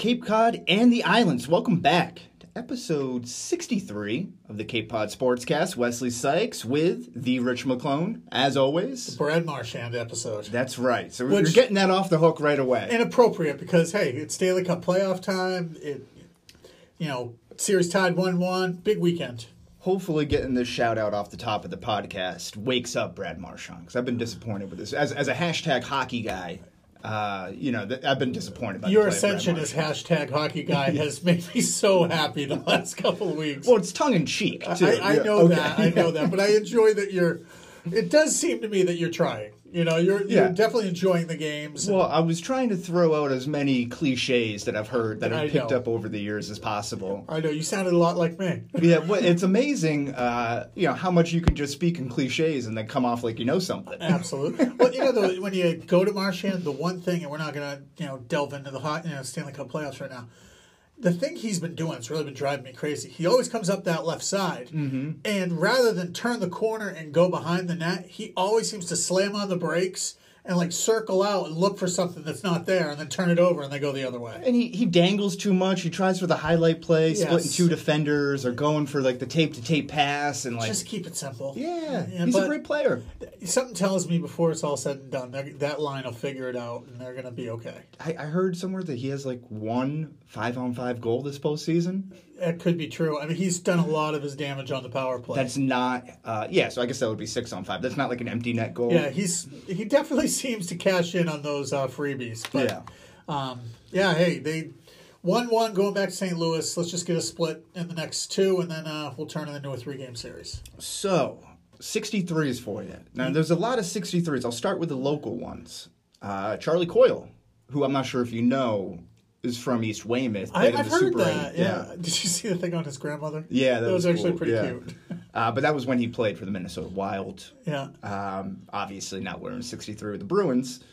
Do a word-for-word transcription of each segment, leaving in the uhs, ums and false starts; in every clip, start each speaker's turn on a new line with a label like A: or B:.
A: Cape Cod and the Islands. Welcome back to episode sixty-three of the Cape Cod Sportscast. Wesley Sykes with the Rich McClone, as always.
B: The Brad Marchand episode.
A: That's right. So
B: Which,
A: we're getting that off the hook right away.
B: And appropriate because, hey, it's Stanley Cup playoff time. It, you know, series tied one one. Big weekend.
A: Hopefully getting this shout out off the top of the podcast wakes up Brad Marchand, because I've been disappointed with this. As, as a hashtag hockey guy, uh, you know, th- I've been disappointed by
B: Your
A: the play of
B: ascension
A: Brad
B: as
A: Marchand.
B: hashtag hockey guy has made me so happy the last couple of weeks.
A: Well, it's tongue in cheek, too.
B: I, I
A: Yeah,
B: know
A: okay.
B: that. I know that. But I enjoy that you're. It does seem to me that you're trying. You know, you're you're
A: Yeah.
B: definitely enjoying the games.
A: Well, I was trying to throw out as many cliches that I've heard, that
B: I
A: I've picked
B: know.
A: up over the years as possible.
B: I know you sounded a lot like me.
A: Yeah, well, it's amazing, uh, you know, how much you can just speak in cliches and then come off like you know something.
B: Absolutely. Well, you know, the, when you go to Marchand, the one thing, and we're not going to, you know, delve into the hot, you know, Stanley Cup playoffs right now. The thing he's been doing, it's really been driving me crazy. He always comes up that left side, mm-hmm. and rather than turn the corner and go behind the net, he always seems to slam on the brakes and like circle out and look for something that's not there, and then turn it over and they go the other way.
A: And he, he dangles too much. He tries for the highlight play, splitting
B: Yes.
A: two defenders, or going for like the tape to tape pass, and like
B: Just keep it simple.
A: yeah,
B: Yeah,
A: he's a
B: but-
A: great player.
B: Something tells me before it's all said and done, that, that line will figure it out, and they're going to be okay.
A: I, I heard somewhere that he has like one five on five goal this postseason.
B: That could be true. I mean, he's done a lot of his damage on the power play.
A: That's not uh, yeah. So I guess that would be six on five. That's not like an empty net goal.
B: Yeah, he's he definitely seems to cash in on those uh, freebies. But,
A: Yeah.
B: um, yeah. Hey, they one one going back to Saint Louis. Let's just get a split in the next two, and then uh, we'll turn it into a three game series.
A: So, sixty-threes for you. Now, there's a lot of sixty-threes. I'll start with the local ones. Uh, Charlie Coyle, who I'm not sure if you know, is from East Weymouth.
B: I,
A: played in
B: I've
A: the
B: heard
A: Super
B: that.
A: eight.
B: Yeah. Did you see the thing on his grandmother?
A: Yeah, that,
B: that was, actually
A: cool.
B: pretty
A: Yeah.
B: cute.
A: Uh, but that was when he played for the Minnesota Wild.
B: Yeah.
A: Um, obviously not wearing sixty-three with the Bruins.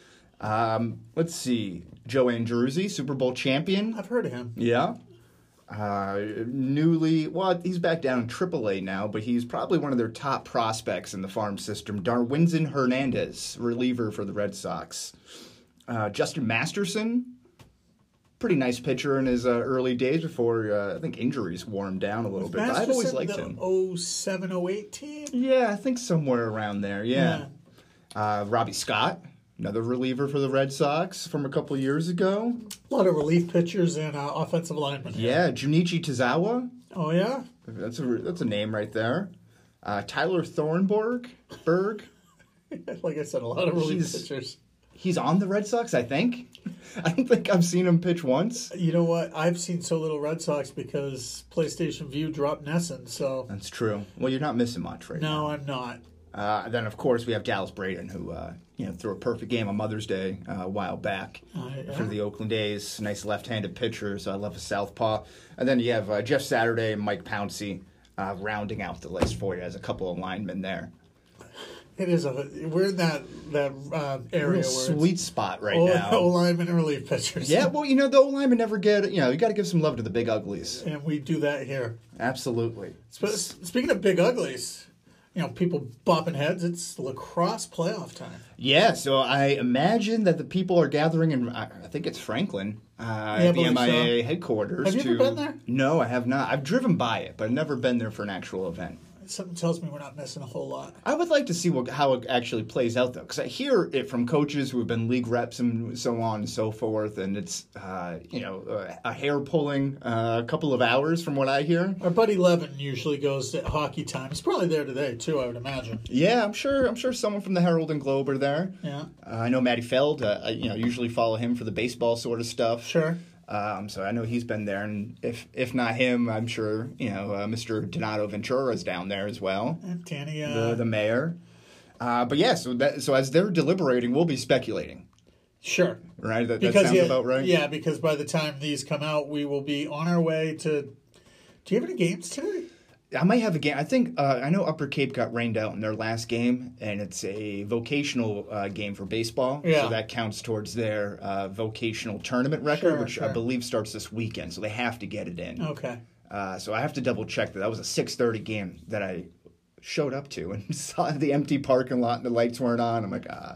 A: Um, let's see. Joanne Jersey, Super Bowl champion.
B: I've heard of him.
A: Yeah. Uh, newly, well, he's back down in triple A now, but he's probably one of their top prospects in the farm system. Darwinzon Hernandez, reliever for the Red Sox. Uh, Justin Masterson, pretty nice pitcher in his uh, early days before, uh, I think, injuries wore him down a little bit. But I've always liked
B: the
A: him.
B: oh seven oh eight team?
A: Yeah, I think somewhere around there, yeah.
B: Yeah.
A: Uh, Robbie Scott, another reliever for the Red Sox from a couple years ago.
B: A lot of relief pitchers and uh, offensive linemen.
A: Yeah, Junichi Tozawa.
B: Oh, yeah?
A: That's a that's a name right there. Uh, Tyler Thornburg, Berg.
B: Like I said, a lot of relief
A: He's-
B: pitchers.
A: He's on the Red Sox, I think. I don't think I've seen him pitch once.
B: You know what? I've seen so little Red Sox because PlayStation View dropped Nesson, so
A: That's true. Well, you're not missing much right now.
B: no, I'm not.
A: Uh, then, of course, we have Dallas Braden, who uh, you know threw a perfect game on Mother's Day uh, a while back
B: Uh, yeah.
A: for the Oakland A's. Nice left-handed pitcher, so I love a southpaw. And then you have uh, Jeff Saturday and Mike Pouncey uh, rounding out the list for you as a couple of linemen there.
B: It is a we're in that that uh, area
A: Real
B: where
A: sweet spot right
B: O
A: now.
B: lineman and relief pitchers.
A: Yeah, well, you know, the O-linemen never get, you know, you got to give some love to the big uglies.
B: and we do that here.
A: Absolutely.
B: Sp- Speaking of big uglies, you know, people bopping heads. It's lacrosse playoff time.
A: Yeah, so I imagine that the people are gathering in, I I think it's Franklin, uh,
B: I
A: at the
B: believe
A: M I A
B: so.
A: headquarters.
B: Have you
A: to,
B: ever been there?
A: No, I have not. I've driven by it, but I've never been there for an actual event.
B: Something tells me we're not missing a whole lot.
A: I would like to see what, how it actually plays out, though, because I hear it from coaches who have been league reps and so on and so forth, and it's, uh, you know, a, a hair-pulling uh, couple of hours from what I hear.
B: Our buddy Levin usually goes at hockey time. He's probably there today too, I would imagine.
A: Yeah, I'm sure. I'm sure someone from the Herald and Globe are there.
B: Yeah,
A: Uh, I know Matty Feld. Uh, I, you know, usually follow him for the baseball sort of stuff.
B: sure.
A: Um, so I know he's been there, and if if not him, I'm sure you know uh, Mister Donato Ventura is down there as well,
B: And Danny, uh,
A: the the mayor. Uh, but yeah, so that so as they're deliberating, we'll be speculating,
B: sure.
A: right? That, that
B: Because
A: sounds
B: yeah,
A: about right.
B: yeah, because by the time these come out, we will be on our way to. Do you have any games today?
A: I might have a game. I think uh, I know Upper Cape got rained out in their last game, and it's a vocational uh, game for baseball.
B: Yeah.
A: So that counts towards their uh, vocational tournament record,
B: Sure,
A: which I
B: sure.
A: believe starts this weekend. So they have to get it in.
B: Okay.
A: Uh, so I have to double check that. That was a six thirty game that I showed up to and saw the empty parking lot and the lights weren't on. I'm like, God,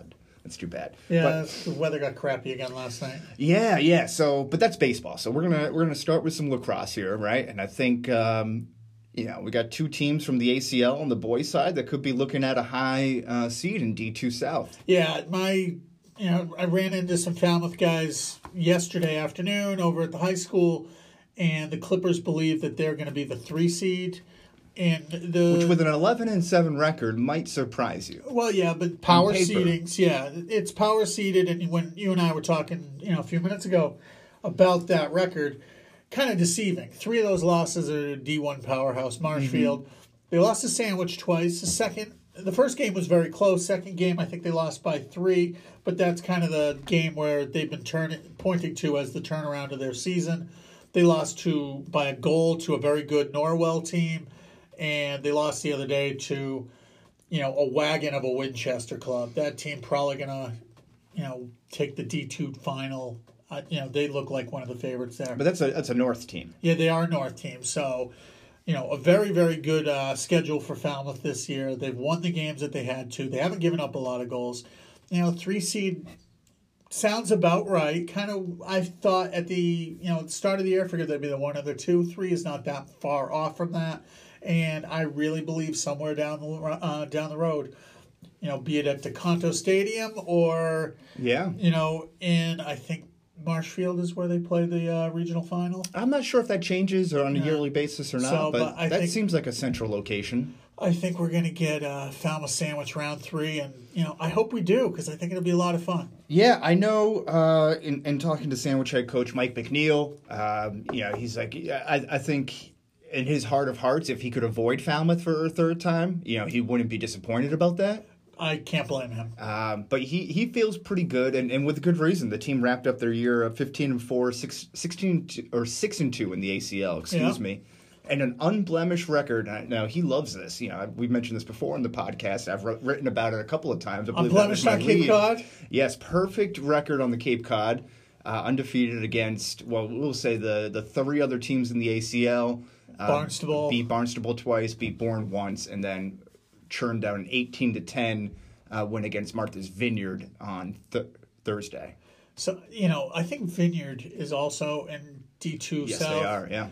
A: That's too bad.
B: Yeah,
A: But-
B: the weather got crappy again last night.
A: Yeah, yeah. So, but that's baseball. So we're gonna we're gonna start with some lacrosse here, right? And I think um, you know we got two teams from the A C L on the boys' side that could be looking at a high uh, seed in D two South.
B: Yeah, my, you know, I ran into some Falmouth guys yesterday afternoon over at the high school, and the Clippers believe that they're going to be the three seed. And the
A: Which, with an eleven and seven record, might surprise you.
B: well, yeah, but power
A: paper.
B: seedings, yeah, it's power seeded. And when you and I were talking, you know, a few minutes ago about that record, kind of deceiving. Three of those losses are D one powerhouse Marshfield. Mm-hmm. They lost to Sandwich twice. The second, the first game was very close. Second game, I think they lost by three. But that's kind of the game where they've been turning pointing to as the turnaround of their season. They lost to by a goal to a very good Norwell team. And they lost the other day to, you know, a wagon of a Winchester club. That team probably going to, you know, take the D two final. Uh, you know, they look like one of the favorites there.
A: But that's a that's a North team.
B: Yeah, they are a North team. So, you know, a very, very good uh, schedule for Falmouth this year. They've won the games that they had to. They haven't given up a lot of goals. You know, three seed sounds about right. Kind of, I thought at the, you know, at the start of the year, I figured they'd be the one of the two. Three is not that far off from that. And I really believe somewhere down the uh, down the road, you know, be it at DeConto Stadium or,
A: Yeah.
B: you know, in, I think, Marshfield is where they play the uh, regional final.
A: I'm not sure if that changes or on a
B: Yeah.
A: yearly basis or not,
B: So,
A: but,
B: but I
A: that
B: think-
A: seems like a central location.
B: I think we're going to get uh, Falmouth Sandwich round three, and, you know, I hope we do because I think it'll be a lot of fun.
A: Yeah, I know. Uh, in, in talking to Sandwich head coach Mike McNeil, um, you know, he's like, I, I think in his heart of hearts, if he could avoid Falmouth for a third time, you know, he wouldn't be disappointed about that.
B: I can't blame him.
A: Um, but he, he feels pretty good, and, and with good reason. The team wrapped up their year of fifteen and four, six, sixteen two, or six and two in the A C L. Excuse
B: Yeah.
A: me, and an unblemished record. Now he loves this. You know, we've mentioned this before in the podcast. I've wr- written about it a couple of times. I believe that was
B: Unblemished
A: my
B: on Cape
A: lead.
B: Cod?
A: Yes, perfect record on the Cape Cod, uh, undefeated against. Well, we'll say the the three other teams in the A C L. Uh,
B: Barnstable.
A: beat Barnstable twice, beat Bourne once, and then churned out an eighteen to ten uh, win against Martha's Vineyard on th- Thursday.
B: So, you know, I think Vineyard is also in D two
A: Yes,
B: South.
A: they are. Yeah.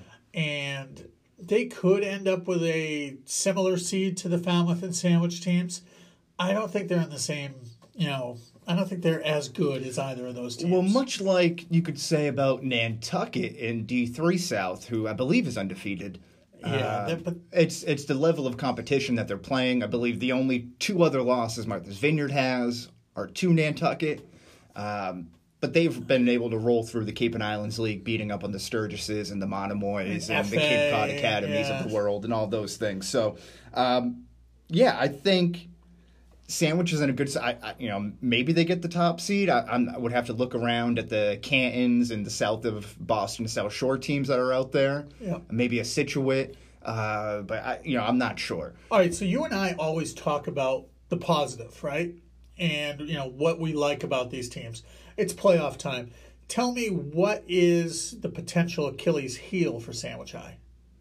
B: And they could end up with a similar seed to the Falmouth and Sandwich teams. I don't think they're in the same, you know, I don't think they're as good as either of those teams.
A: Well, much like you could say about Nantucket in D three South, who I believe is undefeated.
B: Yeah,
A: Uh,
B: they're- but
A: it's it's the level of competition that they're playing. I believe the only two other losses Martha's Vineyard has are to Nantucket. Um, but they've been able to roll through the Cape and Islands League, beating up on the Sturgises and the Monomoys and,
B: And
A: the Cape Cod
B: F A,
A: Academies
B: yeah.
A: of the world and all those things. So, um, yeah, I think Sandwich is in a good side. You know, maybe they get the top seed. I, I'm, I would have to look around at the Cantons and the south of Boston South Shore teams that are out there.
B: Yeah.
A: Maybe a Situate, uh, but I, you know, I'm not sure.
B: All right, so you and I always talk about the positive, right? And, you know, what we like about these teams. It's playoff time. Tell me, what is the potential Achilles heel for Sandwich High?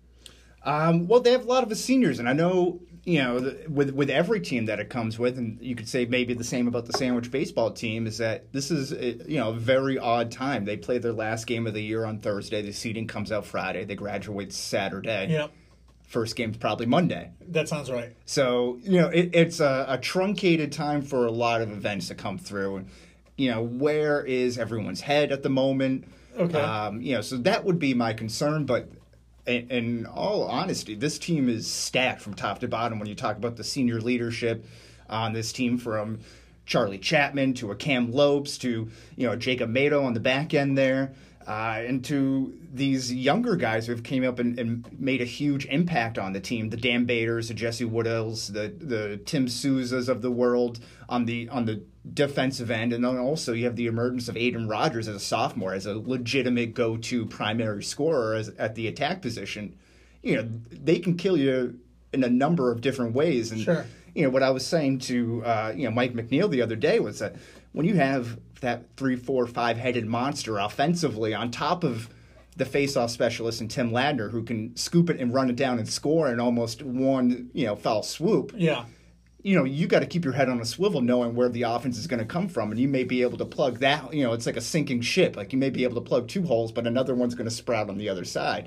A: Um, well, they have a lot of the seniors, and I know, you know, the, with with every team that it comes with, and you could say maybe the same about the Sandwich baseball team, is that this is, a, you know, a very odd time. They play their last game of the year on Thursday. The seeding comes out Friday. They graduate Saturday.
B: Yeah,
A: First game's probably Monday.
B: that sounds right.
A: So, you know, it, it's a, a truncated time for a lot of events to come through. And, you know, where is everyone's head at the moment?
B: Okay.
A: Um, you know, so that would be my concern. But in, in all honesty, this team is stacked from top to bottom when you talk about the senior leadership on this team, from Charlie Chapman to a Cam Lopes to, you know, Jacob Mato on the back end there. Uh, and to these younger guys who have came up and, and made a huge impact on the team, the Dan Baders, the Jesse Woodills, the the Tim Souzas of the world on the on the defensive end, and then also you have the emergence of Aiden Rodgers as a sophomore, as a legitimate go-to primary scorer as, at the attack position. You know, they can kill you in a number of different ways. And
B: Sure.
A: you know what I was saying to uh, you know Mike McNeil the other day was that when you have that three, four, five-headed monster offensively on top of the face-off specialist and Tim Ladner, who can scoop it and run it down and score in almost one, you know, foul swoop,
B: Yeah.
A: you know, you got to keep your head on a swivel knowing where the offense is going to come from. And you may be able to plug that, you know, it's like a sinking ship. Like you may be able to plug two holes, but another one's going to sprout on the other side.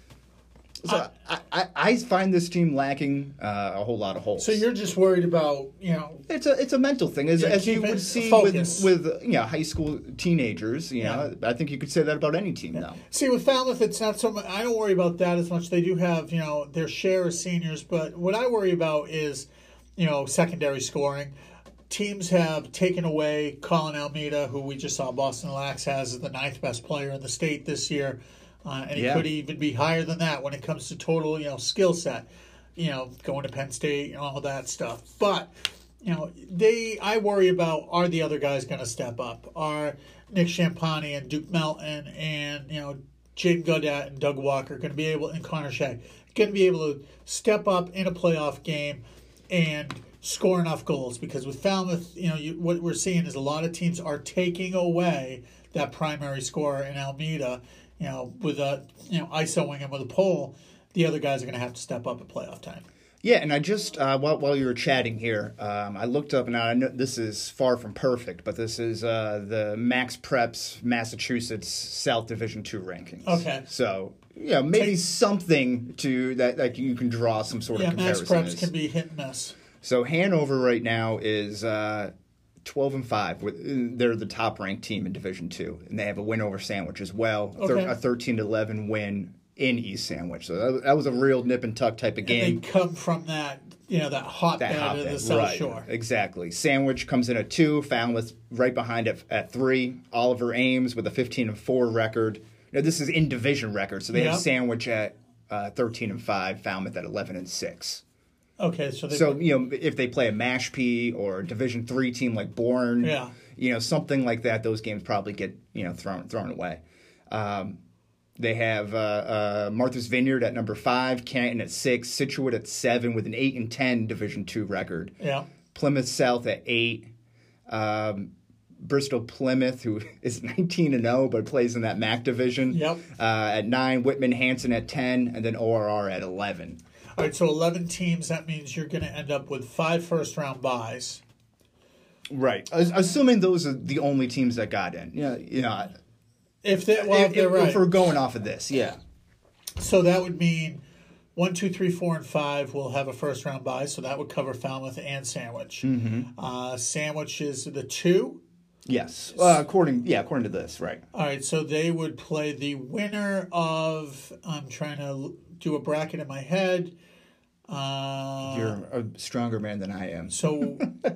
A: So I, I, I find this team lacking uh, a whole lot of holes.
B: So you're just worried about, you know...
A: It's a it's a mental thing. As,
B: Yeah,
A: as you
B: keep it
A: would see
B: focused.
A: with, with you know, high school teenagers, you know, I think you could say that about any team now.
B: See, with Falmouth, it's not so much... I don't worry about that as much. They do have, you know, their share of seniors, but what I worry about is, you know, secondary scoring. Teams have taken away Colin Almeida, who we just saw Boston Lax has as the ninth best player in the state this year. Uh, and he
A: Yeah.
B: could even be higher than that when it comes to total, you know, skill set. You know, going to Penn State and all that stuff. But, you know, they, I worry about, are the other guys going to step up? Are Nick Champani and Duke Melton and, you know, Jaden Godet and Doug Walker going to be able, and Connor Shea, going to be able to step up in a playoff game and score enough goals? Because with Falmouth, you know, you, what we're seeing is a lot of teams are taking away that primary scorer in Almeida. You know, with a, you know, ISOing him with a pole, the other guys are going to have to step up at playoff time.
A: Yeah, and I just, uh, while, while you were chatting here, um, I looked up, and I know this is far from perfect, but this is uh, the Max Preps Massachusetts South Division two rankings.
B: Okay.
A: So, yeah, maybe
B: Take-
A: something to that, like you can draw some sort
B: Yeah,
A: of
B: Max
A: comparison.
B: Preps
A: is.
B: can be hit and miss.
A: So Hanover right now is uh, twelve and five. They're the top ranked team in Division Two, and they have a win over Sandwich as well.
B: Okay.
A: A thirteen to eleven win in East Sandwich. So that, that was a real nip and tuck type of game.
B: And they come from that, you know, that hotbed
A: That
B: of
A: hotbed,
B: the South
A: right?
B: Shore.
A: Exactly. Sandwich comes in at two. Falmouth right behind it at three. Oliver Ames with a fifteen and four record. Now this is in division record, so they
B: Yeah.
A: have Sandwich at uh, thirteen and five. Falmouth at eleven and six.
B: Okay, so they
A: So, you know, if they play a Mashpee or a Division three team like Bourne,
B: Yeah.
A: you know, something like that, those games probably get, you know, thrown thrown away. Um, they have uh, uh, Martha's Vineyard at number five, Canton at six, Situate at seven with an eight and ten Division two record.
B: yeah.
A: Plymouth South at eight. Um, Bristol Plymouth, who is nineteen and oh but plays in that M A C division,
B: Yep.
A: uh, at nine. Whitman Hanson at ten, and then O R R at eleven.
B: All right, so eleven teams, that means you're going to end up with five first-round buys.
A: Right. As- Assuming those are the only teams that got in. Yeah, you know,
B: If they, well, if
A: if,
B: they're
A: if,
B: right.
A: if we're going off of this, yeah.
B: So that would mean one, two, three, four, and five will have a first round bye. So that would cover Falmouth and Sandwich. Mm-hmm. Uh, Sandwich is the two.
A: Yes. Uh, according yeah, according to this, right.
B: All right, so they would play the winner of. I'm trying to l- do a bracket in my head. Uh,
A: You're a stronger man than I am.
B: so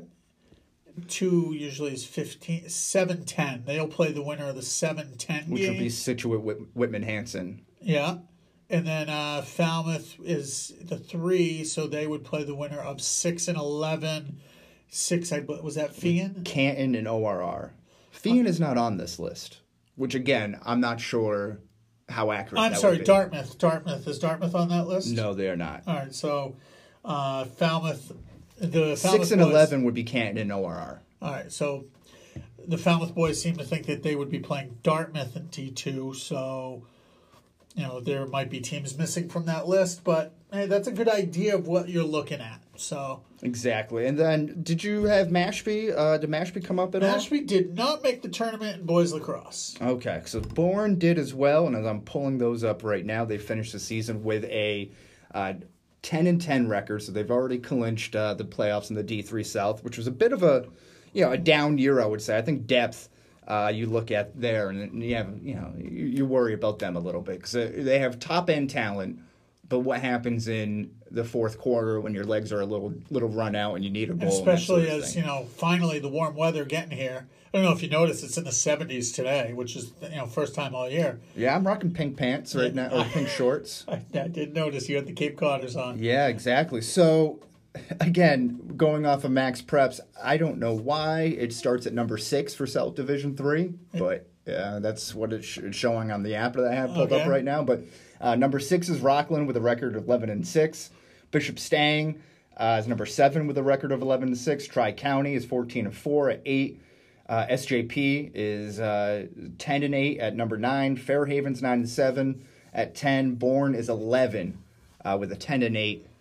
B: two usually is fifteen, seven, ten. They'll play the winner of the seven ten
A: Which
B: game.
A: would be Situate Whit- Whitman Hanson.
B: Yeah. And then uh, Falmouth is the three, so they would play the winner of six and eleven. Six, I bu- was that Fian?
A: Canton and O R R. Fian is not on this list, which again, I'm not sure how accurate
B: I'm
A: that
B: sorry,
A: would be.
B: Dartmouth. Dartmouth is Dartmouth on that list?
A: No, they are not.
B: All right, so uh, Falmouth, the Falmouth
A: Six and
B: boys,
A: eleven would be Canton and O R R.
B: All right, so the Falmouth boys seem to think that they would be playing Dartmouth in T two, so you know there might be teams missing from that list, but hey, that's a good idea of what you're looking at. So
A: Exactly. And then, did you have Mashpee? Uh, did Mashpee come up at all?
B: Mashpee did not make the tournament in boys lacrosse.
A: Okay, so Bourne did as well, and as I'm pulling those up right now, they finished the season with a uh, ten and ten record, so they've already clinched uh, the playoffs in the D three South, which was a bit of a, you know, a down year, I would say. I think depth uh, you look at there, and you have, you know, you, you worry about them a little bit because they have top end talent. But what happens in the fourth quarter when your legs are a little little run out and you need a goal? and that
B: Especially
A: sort of
B: as,
A: thing.
B: you know, finally the warm weather getting here. I don't know if you noticed, it's in the seventies today, which is, you know, first time all year.
A: Yeah, I'm rocking pink pants right now, or pink shorts.
B: I, I did notice you had the Cape Codders on.
A: Yeah, exactly. So, again, going off of Max Preps, I don't know why it starts at number six for South Division three, but uh, that's what it's, sh- it's showing on the app that I have pulled
B: Okay.
A: up right now. But uh, number six is Rockland with a record of eleven and six. Bishop Stang uh, is number seven with a record of eleven and six. Tri County is fourteen and four at eight. Uh, S J P is uh, ten and eight at number nine. Fairhaven's nine and seven at ten. Bourne is eleven uh, with a ten and eight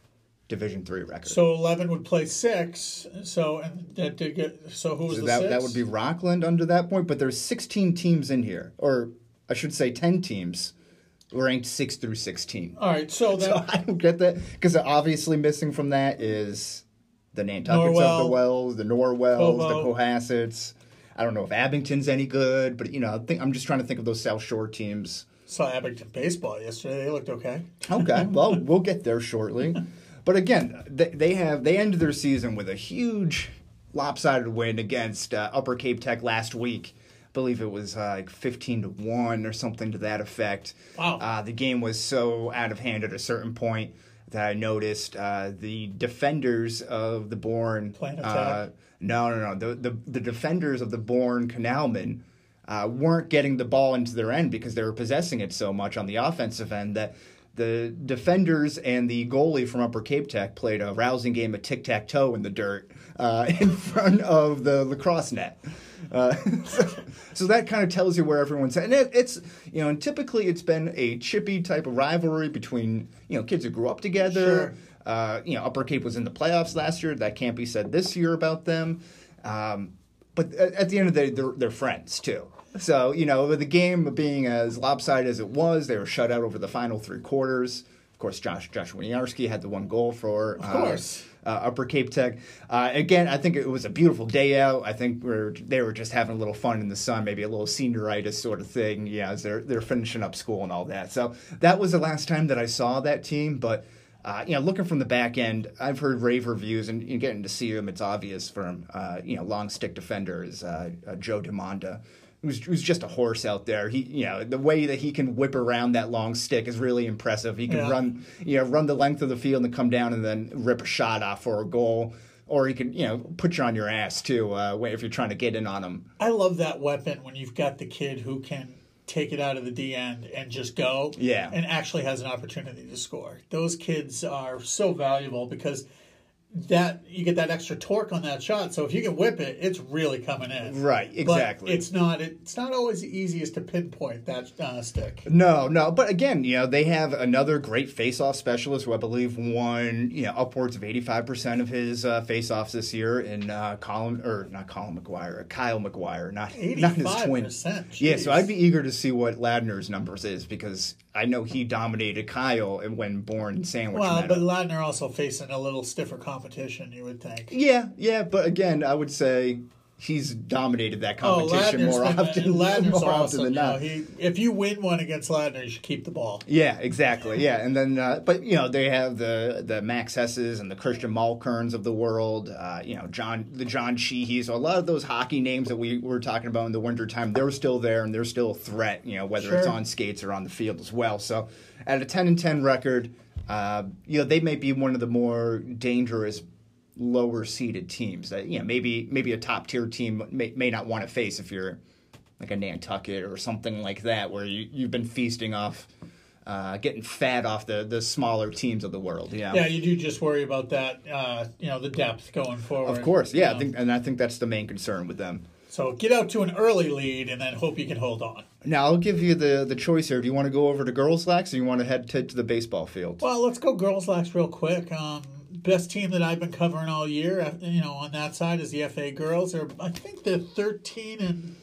A: Division three record.
B: So eleven would play six. So and that did get. So who was
A: So
B: the
A: that
B: six?
A: that would be Rockland under that point. But there's sixteen teams in here, or I should say ten teams, ranked six through sixteen.
B: All right. So that.
A: So I don't get that because obviously missing from that is the Nantuckets
B: Norwell,
A: of the Wells, the Norwells,
B: Cobo.
A: the Cohassets. I don't know if Abington's any good, but you know, I think I'm just trying to think of those South Shore teams.
B: Saw Abington baseball yesterday. They looked okay.
A: Okay, well, we'll get there shortly. But again, they, they have they ended their season with a huge lopsided win against uh, Upper Cape Tech last week. I believe it was uh, like fifteen to one or something to that effect.
B: Wow.
A: Uh, the game was so out of hand at a certain point that I noticed uh, the defenders of the Bourne.
B: Playing attack?
A: Uh, no, no, no. The, the, the defenders of the Bourne Canalmen uh, weren't getting the ball into their end because they were possessing it so much on the offensive end that the defenders and the goalie from Upper Cape Tech played a rousing game of tic-tac-toe in the dirt uh, in front of the lacrosse net. Uh, so, so that kind of tells you where everyone's at. And it, it's, you know, and typically it's been a chippy type of rivalry between, you know, kids who grew up together.
B: Sure.
A: Uh, you know, Upper Cape was in the playoffs last year. That can't be said this year about them. Um, but at, at the end of the day, they're, they're friends, too. So, you know, with the game being as lopsided as it was, they were shut out over the final three quarters. Of course, Josh Josh Winiarski had the one goal for
B: Of course.
A: Uh, uh, Upper Cape Tech. Uh, again, I think it was a beautiful day out. I think we're, they were just having a little fun in the sun, maybe a little senioritis sort of thing, yeah, as they're, they're finishing up school and all that. So that was the last time that I saw that team. But, uh, you know, looking from the back end, I've heard rave reviews, and you getting to see them, it's obvious from, uh, you know, long stick defenders, uh, uh, Joe DeMonda. Who's, who's just a horse out there. He, you know, the way that he can whip around that long stick is really impressive. He can
B: Yeah.
A: run, you know, run the length of the field and come down and then rip a shot off for a goal. Or he can, you know, put you on your ass too uh, if you're trying to get in on him.
B: I love that weapon when you've got the kid who can take it out of the D end and just go.
A: Yeah.
B: And actually has an opportunity to score. Those kids are so valuable because that you get that extra torque on that shot. So if you can whip it, it's really coming in.
A: Right, exactly.
B: But it's not. It's not always the easiest to pinpoint that uh, stick.
A: No, no, but again, you know, they have another great face-off specialist who I believe won, you know, upwards of eighty-five percent of his uh, face-offs this year in uh, Colin, or not Colin McGuire, Kyle McGuire, not, not his twin.
B: eighty-five percent.
A: Yeah, so I'd be eager to see what Ladner's numbers is because I know he dominated Kyle when Bourne and Sandwich
B: Well,
A: met
B: but
A: him.
B: Ladner also facing a little stiffer competition, you would think.
A: Yeah, yeah, but again, I would say he's dominated that competition
B: oh,
A: more
B: been,
A: often,
B: Ladner's
A: more often
B: awesome.
A: than
B: You know,
A: not.
B: he, if you win one against Ladner, you should keep the ball.
A: Yeah, exactly. Yeah, and then, uh, but you know, they have the the Max Hesses and the Christian Malkerns of the world. Uh, you know, John the John Sheehy. So a lot of those hockey names that we were talking about in the wintertime, they're still there and they're still a threat. You know, whether
B: Sure.
A: it's on skates or on the field as well. So at a ten and ten record, uh, you know, they may be one of the more dangerous lower seeded teams that, you know, maybe maybe a top tier team may, may not want to face if you're like a Nantucket or something like that, where you, you've been feasting off, uh, getting fat off the, the smaller teams of the world. Yeah,
B: Yeah, you do just worry about that, uh, you know, the depth going forward.
A: of course. Yeah,
B: You
A: I think, and I think that's the main concern with them.
B: So get out to an early lead and then hope you can hold on.
A: Now, I'll give you the, the choice here. Do you want to go over to girls' lax or you want to head to, to the baseball field?
B: Well, let's go girls lax real quick. Um, best team that I've been covering all year, you know, on that side is the F A girls. They're, I think they're thirteen and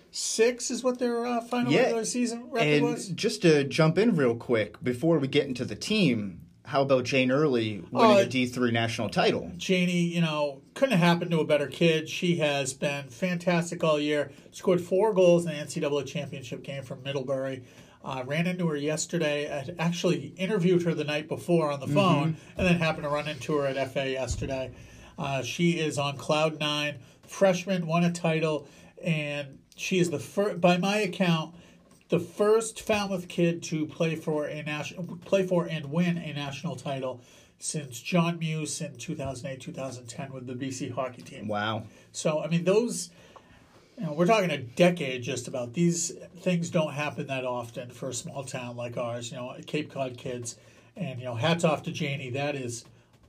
B: six is what their uh, final
A: Yeah,
B: regular season record
A: and
B: was.
A: just to jump in real quick, before we get into the team, how about Jane Early winning
B: Uh,
A: a D three national title?
B: Janie, you know, couldn't have happened to a better kid. She has been fantastic all year. Scored four goals in the N C double A championship game from Middlebury. Uh, ran into her yesterday. I actually interviewed her the night before on the phone, and then happened to run into her at F A yesterday. Uh, she is on cloud nine. Freshman, won a title, and she is the first, by my account, the first Falmouth kid to play for a national, play for and win a national title since John Muse in two thousand eight, two thousand ten with the B C hockey team.
A: Wow.
B: So, I mean, those, you know, we're talking a decade just about. These things don't happen that often for a small town like ours, you know, Cape Cod kids. And, you know, hats off to Janie. That is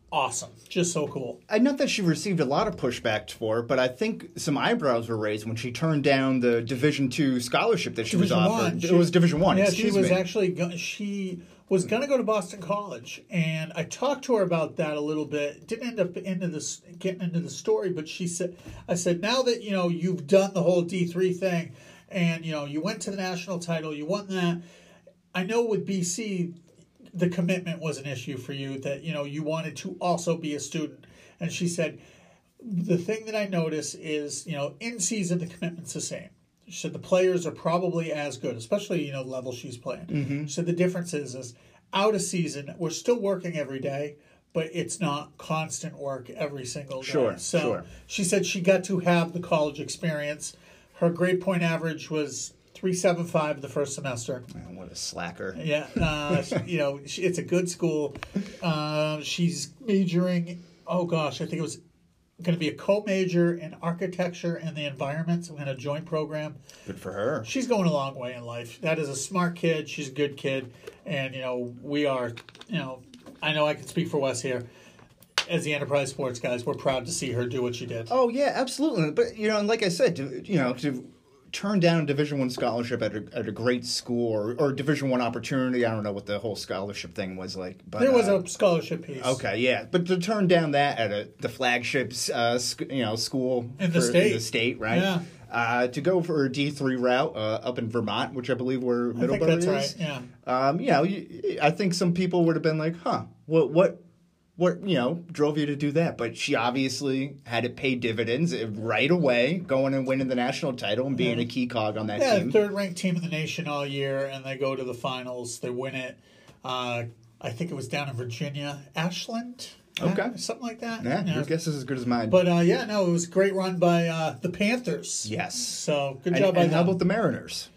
B: awesome. Just so cool.
A: I not that she received a lot of pushback for, but I think some eyebrows were raised when she turned down the Division Two scholarship that she
B: Division
A: was offered.
B: One.
A: It
B: She-
A: was Division One.
B: Yeah,
A: excuse
B: she was
A: me.
B: actually go- she was going to go to Boston College, and I talked to her about that a little bit. Didn't end up into this getting into the story, but she said, "I said now that you know you've done the whole D three thing, and you know you went to the national title, you won that. I know with B C, the commitment was an issue for you. That you know you wanted to also be a student." And she said, "The thing that I notice is you know in season the commitment's the same." She said the players are probably as good, especially you know the level she's playing.
A: Mm-hmm.
B: She said the difference is, is out of season we're still working every day, but it's not constant work every single day.
A: Sure,
B: so
A: sure.
B: she said she got to have the college experience. Her grade point average was three seven five the first semester.
A: Man, what a slacker.
B: Yeah, uh, you know she, it's a good school. Uh, she's majoring. Oh gosh, I think it was going to be a co-major in architecture and the environment, so in a joint program.
A: Good for her.
B: She's going a long way in life. That is a smart kid. She's a good kid, and you know we are. You know, I know I can speak for Wes here. As the Enterprise Sports guys, we're proud to see her do what she did.
A: Oh yeah, absolutely. But you know, and like I said, to, you know, to turn down a Division One scholarship at a, at a great school or, or Division One opportunity. I don't know what the whole scholarship thing was like. But
B: There was
A: uh,
B: a scholarship piece.
A: Okay, yeah, but to turn down that at a the flagship, uh, sc- you know, school
B: In the
A: for-
B: state.
A: in the state, right?
B: Yeah.
A: Uh, to go for a D three route uh, up in Vermont, which I believe where
B: I think
A: Middlebury
B: that's
A: is.
B: right. Yeah.
A: Um, you know, you, I think some people would have been like, "Huh, what, what, what, you know, drove you to do that?" But she obviously had to pay dividends right away, going and winning the national title and being
B: Yeah.
A: a key cog on that
B: Yeah,
A: team.
B: third ranked team in the nation all year, and they go to the finals. They win it. Uh, I think it was down in Virginia, Ashland.
A: Okay.
B: something like that.
A: Yeah, your guess is as good as mine.
B: But uh, yeah, no, it was a great run by uh, the Panthers.
A: yes.
B: So good
A: And,
B: job by
A: and how
B: them.
A: about the Mariners?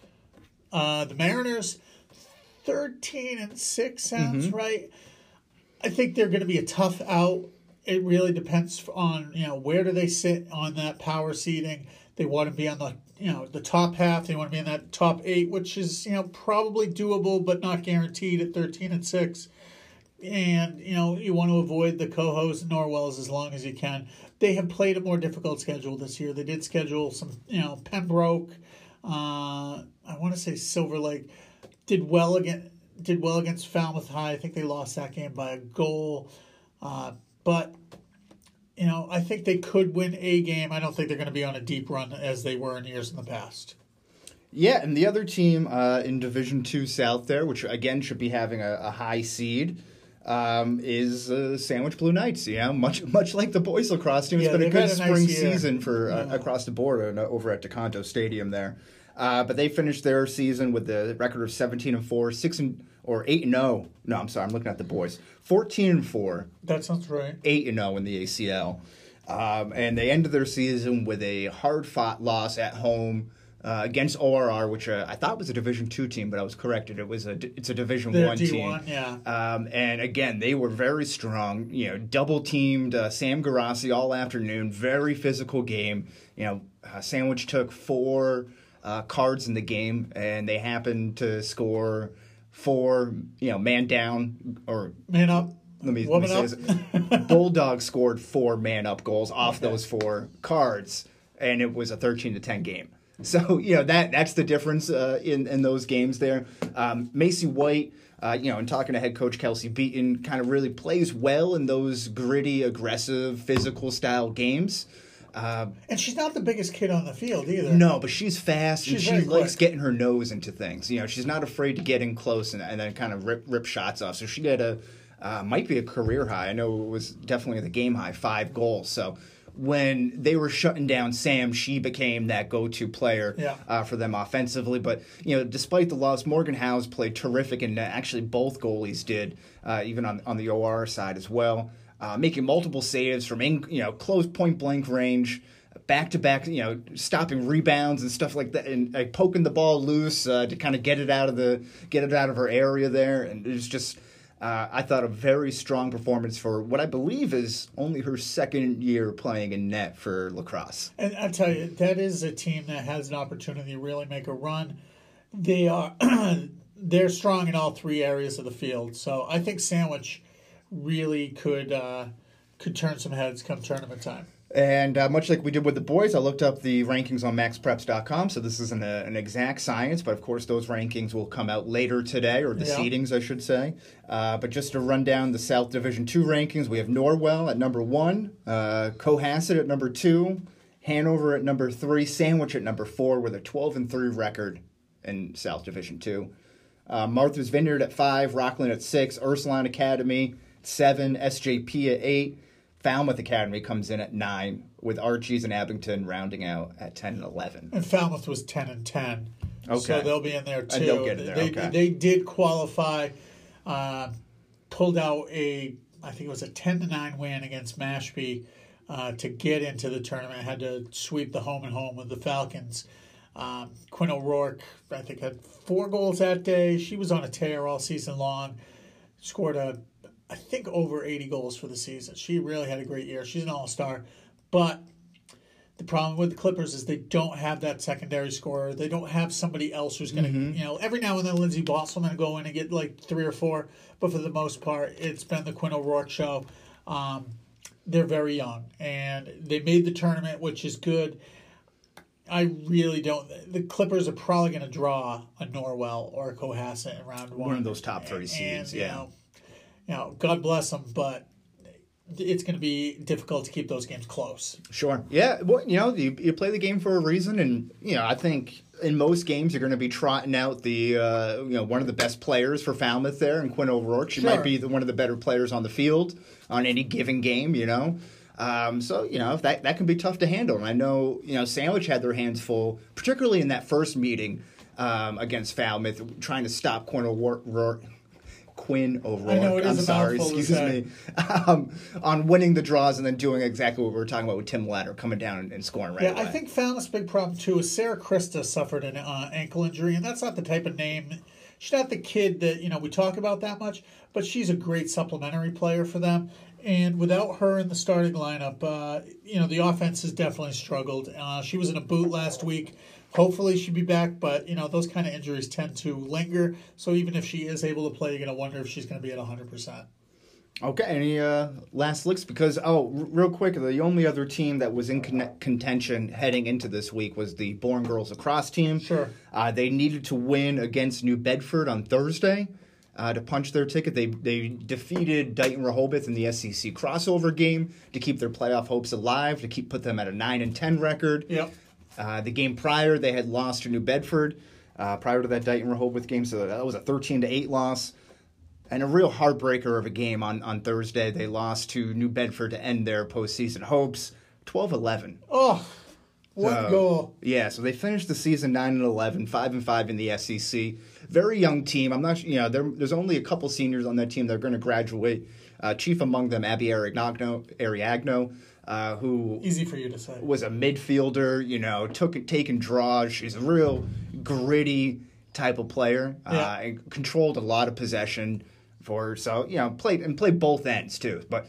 B: Uh, the Mariners, thirteen and six sounds
A: Mm-hmm.
B: right. I think they're going to be a tough out. It really depends on you know where do they sit on that power seeding. They want to be on the you know the top half. They want to be in that top eight, which is you know probably doable but not guaranteed at thirteen and six. And you know you want to avoid the Cohos and Norwells as long as you can. They have played a more difficult schedule this year. They did schedule some you know Pembroke. Uh, I want to say Silver Lake did well again. Did well against Falmouth High. I think they lost that game by a goal. Uh, but, you know, I think they could win a game. I don't think they're going to be on a deep run as they were in years in the past.
A: Yeah, and the other team uh, in Division Two South there, which again should be having a, a high seed, um, is uh, Sandwich Blue Knights. You know, much much like the boys lacrosse team, it's
B: Yeah,
A: been a
B: they've
A: good
B: had a nice
A: spring
B: year.
A: season for uh,
B: Yeah.
A: across the board uh, over at DeConto Stadium there. Uh, but they finished their season with the record of seventeen and four, six and or eight and zero. No, I'm sorry, I'm looking at the boys. Fourteen and four.
B: That sounds right.
A: eight and oh in the A C L. Um, and they ended their season with a hard-fought loss at home uh, against O R R, which uh, I thought was a Division two team, but I was corrected. It was a it's a Division
B: They're
A: one
B: D
A: team.
B: one, yeah.
A: Um, and again, they were very strong. You know, double-teamed uh, Sam Garassi all afternoon. Very physical game. You know, uh, Sandwich took four uh, cards in the game, and they happened to score four, you know, man down or
B: Man up.
A: let me, let me
B: Woman
A: say
B: up.
A: this. Bulldog scored four man up goals off those four cards, and it was a thirteen to ten game. So, you know, that that's the difference uh, in, in those games there. Um, Macy White, uh, you know, and talking to head coach Kelsey Beaton, kind of really plays well in those gritty, aggressive, physical style games. Uh,
B: And she's not the biggest kid on the field either.
A: no, but she's fast and
B: She's
A: she
B: very
A: likes
B: quick.
A: getting her nose into things. You know, she's not afraid to get in close and, and then kind of rip rip shots off. So she got a uh, might be a career high. I know it was definitely the game high, five goals. So when they were shutting down Sam, she became that go-to player
B: Yeah.
A: uh, for them offensively. But you know, despite the loss, Morgan Howes played terrific, and actually both goalies did, uh, even on on the O R side as well, uh, making multiple saves from in, you know close point blank range. Back to back, you know, stopping rebounds and stuff like that, and uh, poking the ball loose uh, to kind of get it out of the get it out of her area there, and it was just, uh, I thought, a very strong performance for what I believe is only her second year playing in net for lacrosse.
B: And I tell you, that is a team that has an opportunity to really make a run. They are they're strong in all three areas of the field. So I think Sandwich really could uh, could turn some heads come tournament time.
A: And uh, much like we did with the boys, I looked up the rankings on max preps dot com, so this isn't a, an exact science, but of course those rankings will come out later today, or the
B: Yeah.
A: seedings, I should say. Uh, but just to run down the South Division two rankings, we have Norwell at number one, uh, Cohasset at number two, Hanover at number three, Sandwich at number four with a twelve and three record in South Division two. Uh, Martha's Vineyard at five, Rockland at six, Ursuline Academy at seven, S J P at eight, Falmouth Academy comes in at nine, with Archie's and Abington rounding out at ten and eleven.
B: And Falmouth was ten and ten,
A: Okay.
B: so they'll be in there too.
A: And they'll get in there,
B: They,
A: okay.
B: they did qualify, uh, pulled out a I think it was a ten to nine win against Mashpee uh, to get into the tournament. Had to sweep the home and home with the Falcons. Um, Quinn O'Rourke, I think, had four goals that day. She was on a tear all season long. Scored a, I think, over eighty goals for the season. She really had a great year. She's an all-star. But the problem with the Clippers is they don't have that secondary scorer. They don't have somebody else who's going to,
A: Mm-hmm.
B: you know, every now and then Lindsey Boss will go in and get like three or four. But for the most part, it's been the Quinn O'Rourke show. Um, they're very young. And they made the tournament, which is good. I really don't. The Clippers are probably going to draw a Norwell or a Cohasset in round one.
A: One of those top three
B: And,
A: seeds,
B: you
A: yeah.
B: know, you know, God bless them, but it's going to be difficult to keep those games close.
A: Sure. Yeah. Well, you know, you, you play the game for a reason, and you know, I think in most games you're going to be trotting out the uh, you know one of the best players for Falmouth there, and Quinn O'Rourke. She
B: Sure.
A: might be the, one of the better players on the field on any given game. You know. Um, so, you know, that that can be tough to handle. And I know, you know, Sandwich had their hands full, particularly in that first meeting um, against Falmouth, trying to stop Quinn O'Rourke. Quinn O'Rourke.
B: I know it is
A: I'm
B: a
A: sorry,
B: mouthful to
A: excuse
B: say.
A: me. Um, on winning the draws and then doing exactly what we were talking about with Tim Ladder, coming down and, and scoring right
B: Yeah,
A: away.
B: I think Falmouth's big problem too is Sarah Krista suffered an uh, ankle injury, and that's not the type of name. She's not the kid that you know we talk about that much, but she's a great supplementary player for them. And without her in the starting lineup, uh, you know the offense has definitely struggled. Uh, she was in a boot last week. Hopefully she'll be back, but you know those kind of injuries tend to linger. So even if she is able to play, you're going to wonder if she's going to be at one hundred percent.
A: Okay, any uh, last licks? Because, oh, r- real quick, the only other team that was in con- contention heading into this week was the Bourne Girls Lacrosse team.
B: Sure.
A: Uh, they needed to win against New Bedford on Thursday uh, to punch their ticket. They they defeated Dighton Rehoboth in the S E C crossover game to keep their playoff hopes alive, to keep put them at a nine and ten record.
B: Yep.
A: Uh, the game prior, they had lost to New Bedford uh, prior to that Dighton Rehoboth game, so that was a thirteen to eight loss. And a real heartbreaker of a game on, on Thursday. They lost to New Bedford to end their postseason hopes, twelve eleven.
B: Oh, what
A: So,
B: goal!
A: Yeah, so they finished the season nine and eleven, five and five in the S E C. Very young team. I'm not, you know, there, there's only a couple seniors on that team that are going to graduate. Uh, chief among them, Abby Ariagno, Ariagno uh, who
B: Easy for you to say.
A: was a midfielder. You know, took taking draws. She's a real gritty type of player.
B: Yeah.
A: Uh, and controlled a lot of possession for her. So you know, played and played both ends too. But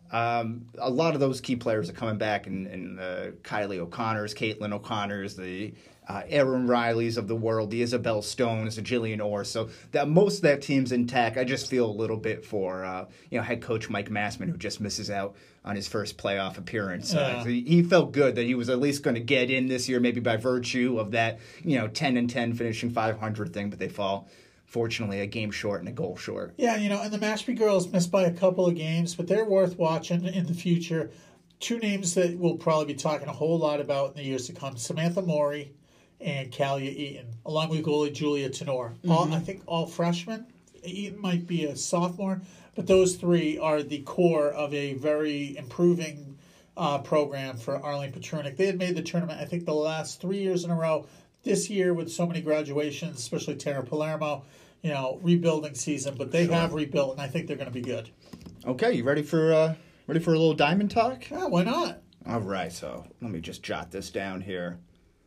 A: um, a lot of those key players are coming back, and, and uh, Kylie O'Connor's, Caitlin O'Connor's, the uh, Erin Riley's of the world, the Isabel Stones, the Jillian Orr. So that most of that team's intact. I just feel a little bit for uh, you know head coach Mike Massman, who just misses out on his first playoff appearance.
B: Yeah.
A: Uh, so he, he felt good that he was at least going to get in this year, maybe by virtue of that you know ten and ten finishing five hundred thing, but they fall. Fortunately, a game short and a goal short.
B: Yeah, you know, and the Mashpee girls missed by a couple of games, but they're worth watching in the future. Two names that we'll probably be talking a whole lot about in the years to come: Samantha Morey and Kalia Eaton, along with goalie Julia Tenor. All, I think all freshmen. Eaton might be a sophomore, but those three are the core of a very improving uh, program for Arlene Petrunik. They had made the tournament, I think, the last three years in a row. This year, with so many graduations, especially Tara Palermo, you know, rebuilding season, but they
A: Sure.
B: have rebuilt, and I think they're going to be good.
A: Okay, you ready for uh, ready for a little diamond talk?
B: Yeah, why not?
A: All right, so let me just jot this down here.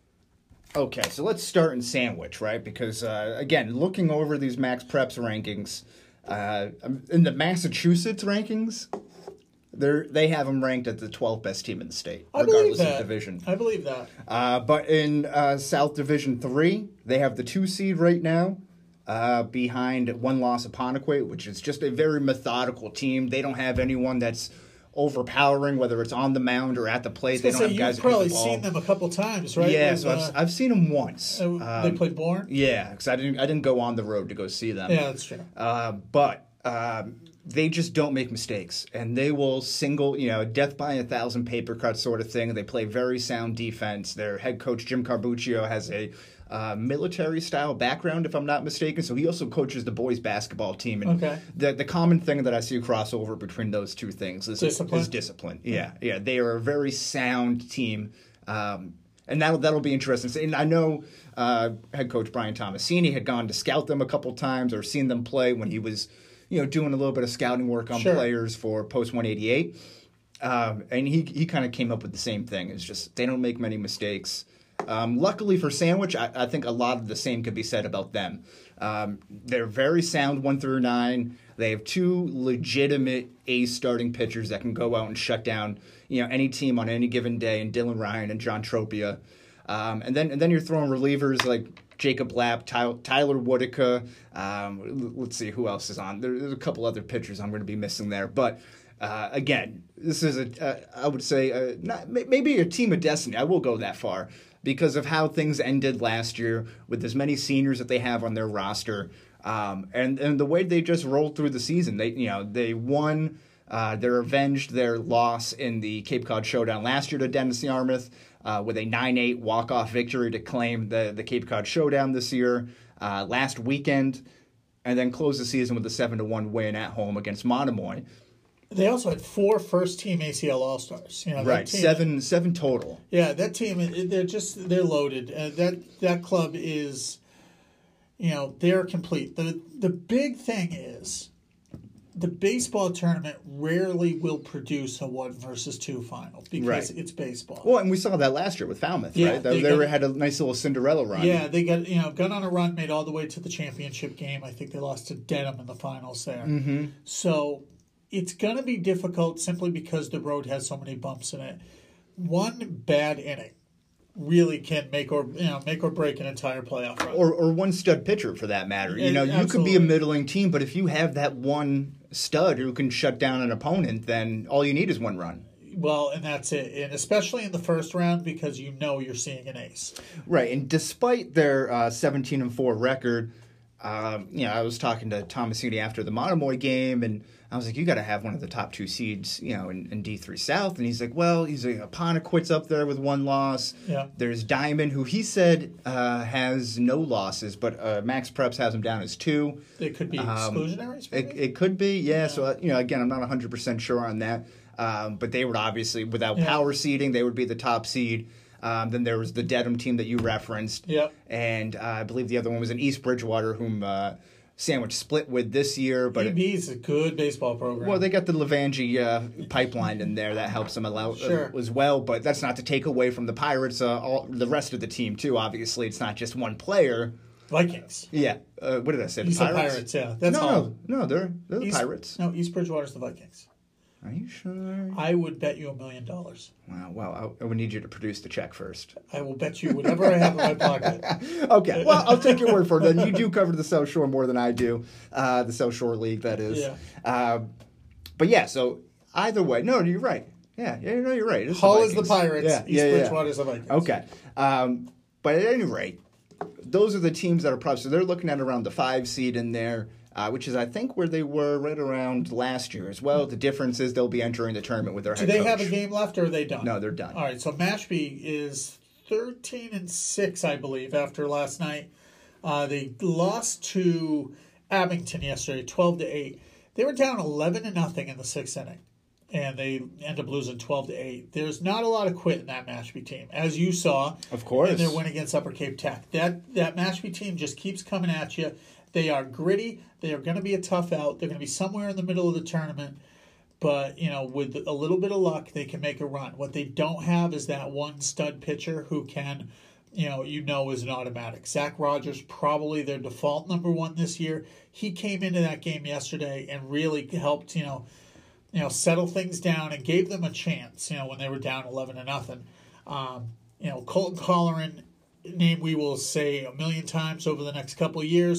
A: Okay, so let's start in Sandwich, right? Because, uh, again, looking over these Max Preps rankings, uh, in the Massachusetts rankings, they they have them ranked at the twelfth best team in the state,
B: I believe
A: regardless
B: that.
A: of division.
B: I believe that.
A: Uh, but in uh, South Division three, they have the two seed right now, uh, behind one loss of Apponequet, which is just a very methodical team. They don't have anyone that's overpowering, whether it's on the mound or at the plate. They don't
B: So
A: have guys
B: you've
A: that hit
B: probably
A: the ball.
B: seen them a couple times, right?
A: Yeah,
B: With,
A: so I've,
B: uh,
A: I've seen them once.
B: uh, they
A: Um,
B: played Bourne?
A: Yeah, because I didn't I didn't go on the road to go see them.
B: Yeah, that's true.
A: Uh, but um, they just don't make mistakes, and they will single, you know, death by a thousand paper cuts sort of thing. They play very sound defense. Their head coach Jim Carbuccio has a uh, military style background, if I'm not mistaken. So he also coaches the boys basketball team. And
B: Okay.
A: the the common thing that I see crossover between those two things is
B: Discipline?
A: is discipline. Yeah, yeah, they are a very sound team. Um, And that'll that'll be interesting. And I know uh, head coach Brian Tomasini had gone to scout them a couple times or seen them play when he was, you know, doing a little bit of scouting work on
B: Sure.
A: players for Post one eighty-eight. Um, and he he kind of came up with the same thing. It's just they don't make many mistakes. Um, luckily for Sandwich, I, I think a lot of the same could be said about them. Um, they're very sound one through nine. They have two legitimate ace starting pitchers that can go out and shut down, you know, any team on any given day, and Dylan Ryan and John Tropia. Um, and then and then you're throwing relievers like Jacob Lapp, Ty- Tyler Woodica. Um, let's see who else is on. There, there's a couple other pitchers I'm going to be missing there, but. Uh, again, this is a, uh, I would say, uh, not, maybe a team of destiny. I will go that far because of how things ended last year with as many seniors that they have on their roster, um, and and the way they just rolled through the season. They, you know, they won. Uh, they avenged their loss in the Cape Cod Showdown last year to Dennis Yarmouth uh, with a nine eight walk-off victory to claim the the Cape Cod Showdown this year uh, last weekend, and then close the season with a seven to one win at home against Monomoy.
B: They also had four first-team A C L All-Stars. You know, that
A: Right,
B: team-
A: seven seven total.
B: Yeah, that team, they're just, they're loaded. Uh, that that club is, you know, they're complete. The, the big thing is the baseball tournament rarely will produce a one versus two final because
A: Right.
B: it's baseball.
A: Well, and we saw that last year with Falmouth,
B: Yeah,
A: right?
B: they
A: They, they
B: got-
A: had a nice little Cinderella run.
B: Yeah, they got, you know, got on a run, made all the way to the championship game. I think they lost to Dedham in the finals there. Mm-hmm. So it's going to be difficult simply because the road has so many bumps in it. One bad inning really can make or you know make or break an entire playoff run.
A: Or, or one stud pitcher for that matter.
B: Yeah,
A: you know, you could be
B: absolutely.
A: a middling team, but if you have that one stud who can shut down an opponent, then all you need is one run.
B: Well, and that's it. And especially in the first round because you know you're seeing an ace.
A: Right, and despite their uh, seventeen and four record, um, you know, I was talking to Tomasini after the Monomoy game, and I was like, "You got to have one of the top two seeds, you know, in, in D three South." And he's like, "Well, he's like, Apponequet's up there with one loss.
B: Yeah.
A: There's Diamond, who he said uh, has no losses, but uh, Max Preps has him down as two.
B: It could be
A: Um,
B: exclusionaries, maybe?
A: It, it could be, yeah. So uh, you know, again, I'm not one hundred percent sure on that, um, but they would obviously, without
B: Yeah.
A: power seeding, they would be the top seed. Um, then there was the Dedham team that you referenced.
B: Yep.
A: And uh, I believe the other one was in East Bridgewater, whom uh, Sandwich split with this year. But
B: E B is a good baseball program.
A: well, they got the Levangie uh, pipeline in there that helps them allow,
B: Sure.
A: uh, as well. But that's not to take away from the Pirates, uh, all, the rest of the team too. Obviously, it's not just one player.
B: Vikings.
A: Yeah. Uh, what did I say? The
B: You said
A: Pirates?
B: Pirates, yeah. That's
A: no,
B: all.
A: no, no. They're they're the
B: East,
A: Pirates.
B: No, East Bridgewater's the Vikings.
A: Are you sure?
B: I would bet you a million dollars.
A: Wow. Well, I, I would need you to produce the check first.
B: I will bet you whatever I have in my pocket.
A: Okay. Well, I'll take your word for it. Then you do cover the South Shore more than I do, uh, the South Shore League, that is.
B: Yeah.
A: Uh, but yeah. So either way, no, you're right. Yeah. Yeah. No, you're right. It's
B: Hull is the
A: Vikings.
B: Pirates.
A: Yeah,
B: East
A: yeah, yeah.
B: Bridgewater is the Vikings.
A: Okay. Um, but at any rate, those are the teams that are probably, so they're looking at around the five seed in there, uh, which is, I think, where they were right around last year as well. The difference is they'll be entering the tournament with their
B: Do
A: head
B: they
A: coach.
B: have a game left or are they done?
A: No, they're done.
B: All right, so Mashpee is thirteen and six, I believe, after last night. Uh, they lost to Abington yesterday, twelve to eight. They were down eleven to nothing in the sixth inning, and they end up losing twelve to eight. There's not a lot of quit in that Mashpee team, as you saw.
A: Of course.
B: in their win against Upper Cape Tech. That that Mashpee team just keeps coming at you. They are gritty. They are going to be a tough out. They're going to be somewhere in the middle of the tournament. But, you know, with a little bit of luck, they can make a run. What they don't have is that one stud pitcher who can, you know, you know is an automatic. Zach Rogers, probably their default number one this year. He came into that game yesterday and really helped, you know, you know, settle things down and gave them a chance, you know, when they were down eleven to nothing. Um, you know, Colton Colleran, name we will say a million times over the next couple of years.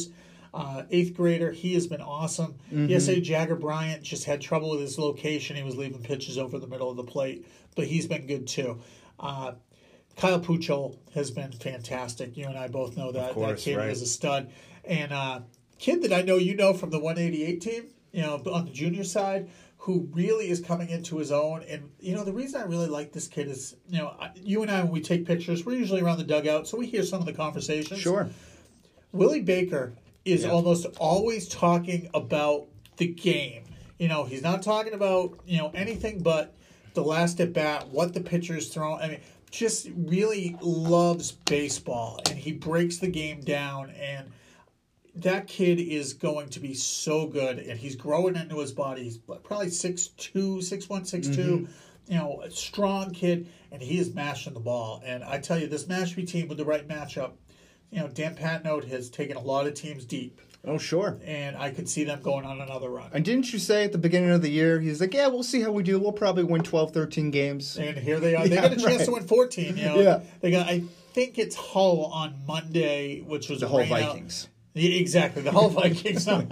B: Uh, eighth grader, he has been awesome.
A: Mm-hmm.
B: Yesterday, Jagger Bryant just had trouble with his location. He was leaving pitches over the middle of the plate, but he's been good too. Uh, Kyle Puchol has been fantastic. You and I both know that.
A: Of course,
B: that kid
A: right.
B: is a stud. And uh, kid that I know you know from the one eighty-eight team, you know, on the junior side, who really is coming into his own. And, you know, the reason I really like this kid is, you know, you and I, when we take pictures, we're usually around the dugout, so we hear some of the conversations.
A: Sure.
B: Willie Baker is
A: Yeah.
B: almost always talking about the game. You know, he's not talking about, you know, anything but the last at bat, what the pitcher's throwing. I mean, just really loves baseball, and he breaks the game down, and that kid is going to be so good, and he's growing into his body. He's probably six two, six one, six two,
A: Mm-hmm.
B: you know, a strong kid, and he is mashing the ball. And I tell you, this Mashpee team with the right matchup, you know, Dan Patnote has taken a lot of teams deep,
A: Oh, sure.
B: and I could see them going on another run.
A: And didn't you say at the beginning of the year, he's like, yeah, we'll see how we do. We'll probably win twelve, thirteen games.
B: And here they are. They
A: Yeah,
B: got a chance
A: right.
B: to win fourteen. You know,
A: Yeah.
B: they got. I think it's Hull on Monday, which was
A: The
B: a
A: whole
B: rain out-
A: Vikings.
B: Yeah, exactly, the Hull Vikings on,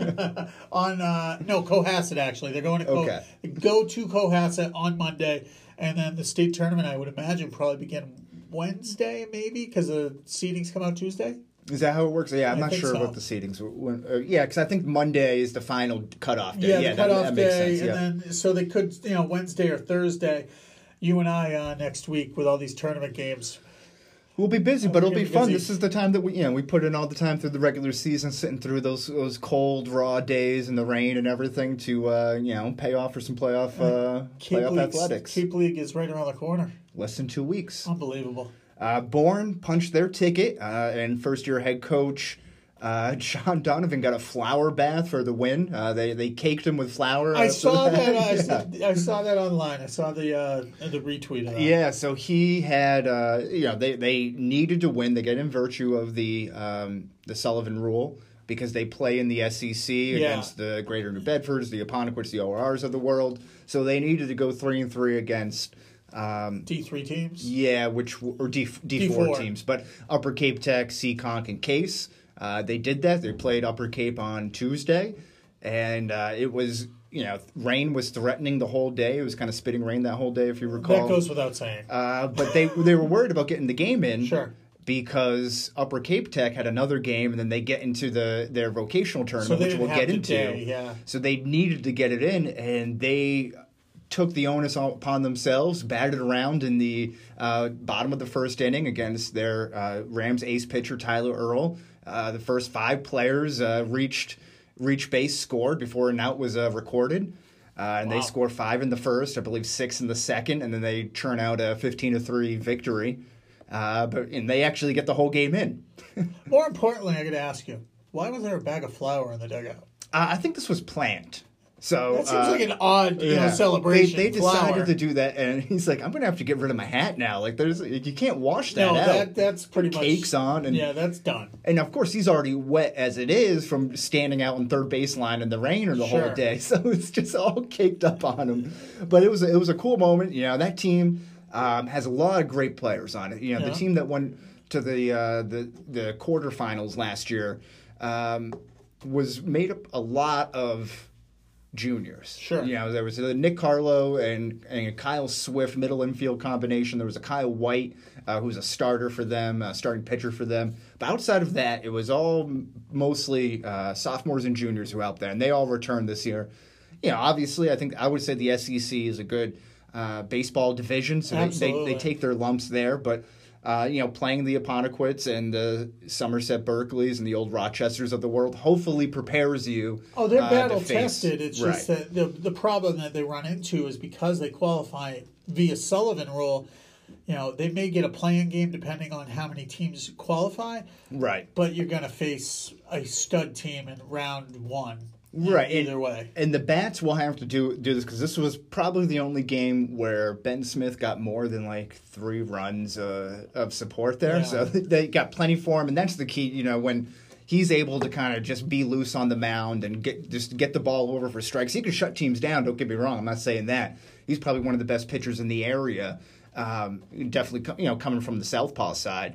B: on uh, no Cohasset actually. They're going to Co-
A: Okay.
B: go to Cohasset on Monday, and then the state tournament I would imagine probably begin Wednesday maybe because the seedings come out Tuesday.
A: Is that how it works? Yeah, I'm
B: I
A: not
B: think
A: sure
B: so.
A: about the seedings. When, uh, yeah, because I think Monday is the final cutoff day.
B: Yeah,
A: Yeah,
B: the
A: that,
B: cutoff
A: that makes
B: day,
A: sense. Yeah.
B: and then so they could, you know, Wednesday or Thursday. You and I uh, next week with all these tournament games.
A: We'll be busy, but
B: We're
A: it'll be
B: gonna be
A: fun.
B: busy.
A: This is the time that we, you know, we put in all the time through the regular season, sitting through those those cold, raw days and the rain and everything to, uh, you know, pay off for some playoff uh,
B: Cape
A: playoff
B: League's-
A: athletics.
B: Cape League is right around the corner.
A: Less than two weeks.
B: Unbelievable.
A: Uh, Bourne punched their ticket, uh, and first-year head coach uh, Sean Donovan got a flour bath for the win. Uh, they they caked him with flour.
B: I
A: uh,
B: saw
A: for the-
B: that. I,
A: Yeah.
B: saw, I saw that online. I saw the uh, the retweet of that.
A: Yeah, so he had, uh, you know, they, they needed to win. They get in virtue of the um, the Sullivan Rule because they play in the S E C
B: Yeah.
A: against the Greater New Bedfords, the Apponequets, the O R Rs of the world. So they needed to go three and three against. Um,
B: D three teams.
A: yeah, which or D D four
B: D four.
A: teams, but Upper Cape Tech, Seekonk, and Case. Uh, they did that. They played Upper Cape on Tuesday, and uh, it was, you know, rain was threatening the whole day. It was kind of spitting rain that whole day, if you recall.
B: That goes without saying.
A: Uh, but they they were worried about getting the game in.
B: Sure.
A: Because Upper Cape Tech had another game, and then they get into the their vocational tournament,
B: they
A: which
B: didn't
A: we'll
B: have
A: get
B: the
A: into.
B: day, yeah.
A: So they needed to get it in, and they took the onus upon themselves, batted around in the uh, bottom of the first inning against their uh, Rams ace pitcher Tyler Earl. Uh, the first five players uh, reached reached base, scored before an out was uh, recorded. Uh, and
B: Wow.
A: they score five in the first, I believe six in the second, and then they churn out a fifteen to three victory. Uh, but and they actually get the whole game in.
B: More importantly, I got to ask you, why was there a bag of flour in the dugout?
A: Uh, I think this was planned. So
B: That seems
A: uh,
B: like an odd, you know,
A: yeah.
B: celebration.
A: They, they decided
B: flour.
A: to do that, and he's like, "I'm going to have to get rid of my hat now. Like, there's you can't wash that
B: No,
A: out.
B: that that's pretty much
A: Cakes on, and
B: yeah, that's done.
A: and of course he's already wet as it is from standing out on third baseline in the rain or the
B: Sure.
A: whole day. So it's just all caked up on him. But it was it was a cool moment. You know, that team um, has a lot of great players on it. You know,
B: Yeah.
A: the team that went to the uh, the the quarterfinals last year um, was made up a lot of juniors.
B: Sure.
A: You know, there was a Nick Carlo and, and a Kyle Swift middle infield combination. There was a Kyle White uh, who's a starter for them, a starting pitcher for them. But outside of that, it was all m- mostly uh, sophomores and juniors who were out there, and they all returned this year. You know, obviously, I think I would say the S E C is a good uh, baseball division, so they, they,
B: Absolutely.
A: they take their lumps there. But uh, you know, playing the Apponequets and the Somerset Berkeleys and the old Rochesters of the world hopefully prepares you.
B: Oh, they're
A: uh, to
B: battle
A: face-
B: tested. It's just
A: Right.
B: that the the problem that they run into is because they qualify via Sullivan rule. You know, they may get a playing game depending on how many teams qualify,
A: Right.
B: but you're going to face a stud team in round one. you know,
A: Right.
B: Either
A: and,
B: way.
A: And the Bats will have to do do this because this was probably the only game where Ben Smith got more than like three runs uh, of support there.
B: Yeah.
A: So they got plenty for him, and that's the key. You know, when he's able to kind of just be loose on the mound and get just get the ball over for strikes, he can shut teams down. Don't get me wrong. I'm not saying that. He's probably one of the best pitchers in the area. Um, definitely, co- you know, coming from the southpaw side.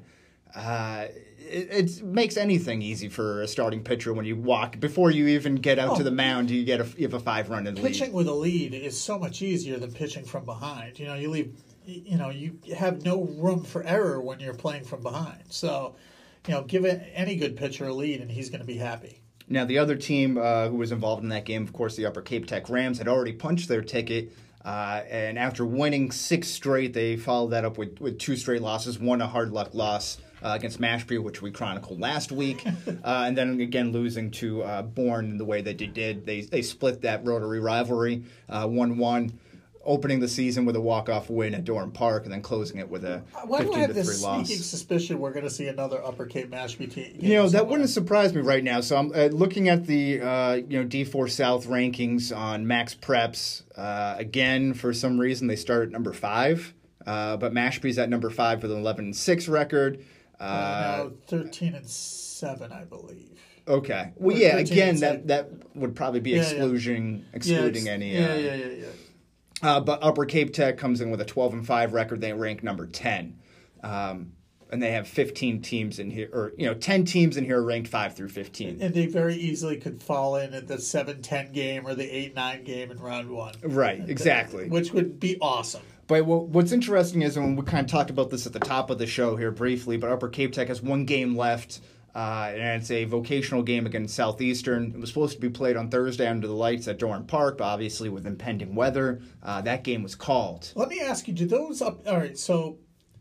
A: Uh, it, it makes anything easy for a starting pitcher when you walk before you even get out
B: Oh.
A: to the mound. You get a you have a five run in the lead.
B: Pitching with a lead is so much easier than pitching from behind. You know, you leave, you know, you have no room for error when you're playing from behind. So, you know, give it, any good pitcher a lead, and he's going to be happy.
A: Now, the other team uh, who was involved in that game, of course, the Upper Cape Tech Rams, had already punched their ticket. Uh, and after winning six straight, they followed that up with, with two straight losses, one a hard luck loss uh, against Mashpee, which we chronicled last week, uh, and then again losing to uh, Bourne in the way that they did. They they split that Rotary rivalry, uh, one one, opening the season with a walk-off win at Durham Park, and then closing it with a
B: Why do I
A: fifteen
B: have
A: to three
B: this
A: loss.
B: sneaking suspicion we're going to see another Upper Cape Mashpee team?
A: You know, that wouldn't surprise me right now. So I'm uh, looking at the uh, you know D four South rankings on Max Preps. Uh, again, for some reason, they start at number five, uh, but Mashpee's at number five with an eleven and six record. Uh,
B: now thirteen and seven, I believe.
A: okay, well,
B: Or
A: yeah,
B: thirteen
A: again,
B: and
A: that
B: seven.
A: that would probably be
B: Yeah, yeah.
A: excluding excluding
B: yeah,
A: any.
B: Yeah,
A: uh,
B: yeah, yeah, yeah.
A: Uh, but Upper Cape Tech comes in with a twelve and five record. They rank number ten. Um, and they have fifteen teams in here, or, you know, ten teams in here ranked five through fifteen.
B: And they very easily could fall in at the seven ten game or the eight nine game in round one.
A: Right, exactly.
B: Which would be awesome.
A: But what- what's interesting is, when we kind of talked about this at the top of the show here briefly, but Upper Cape Tech has one game left, uh, and it's a vocational game against Southeastern. It was supposed to be played on Thursday under the lights at Durham Park, but obviously with impending weather, uh, that game was called.
B: Let me ask you, do those up... All right, so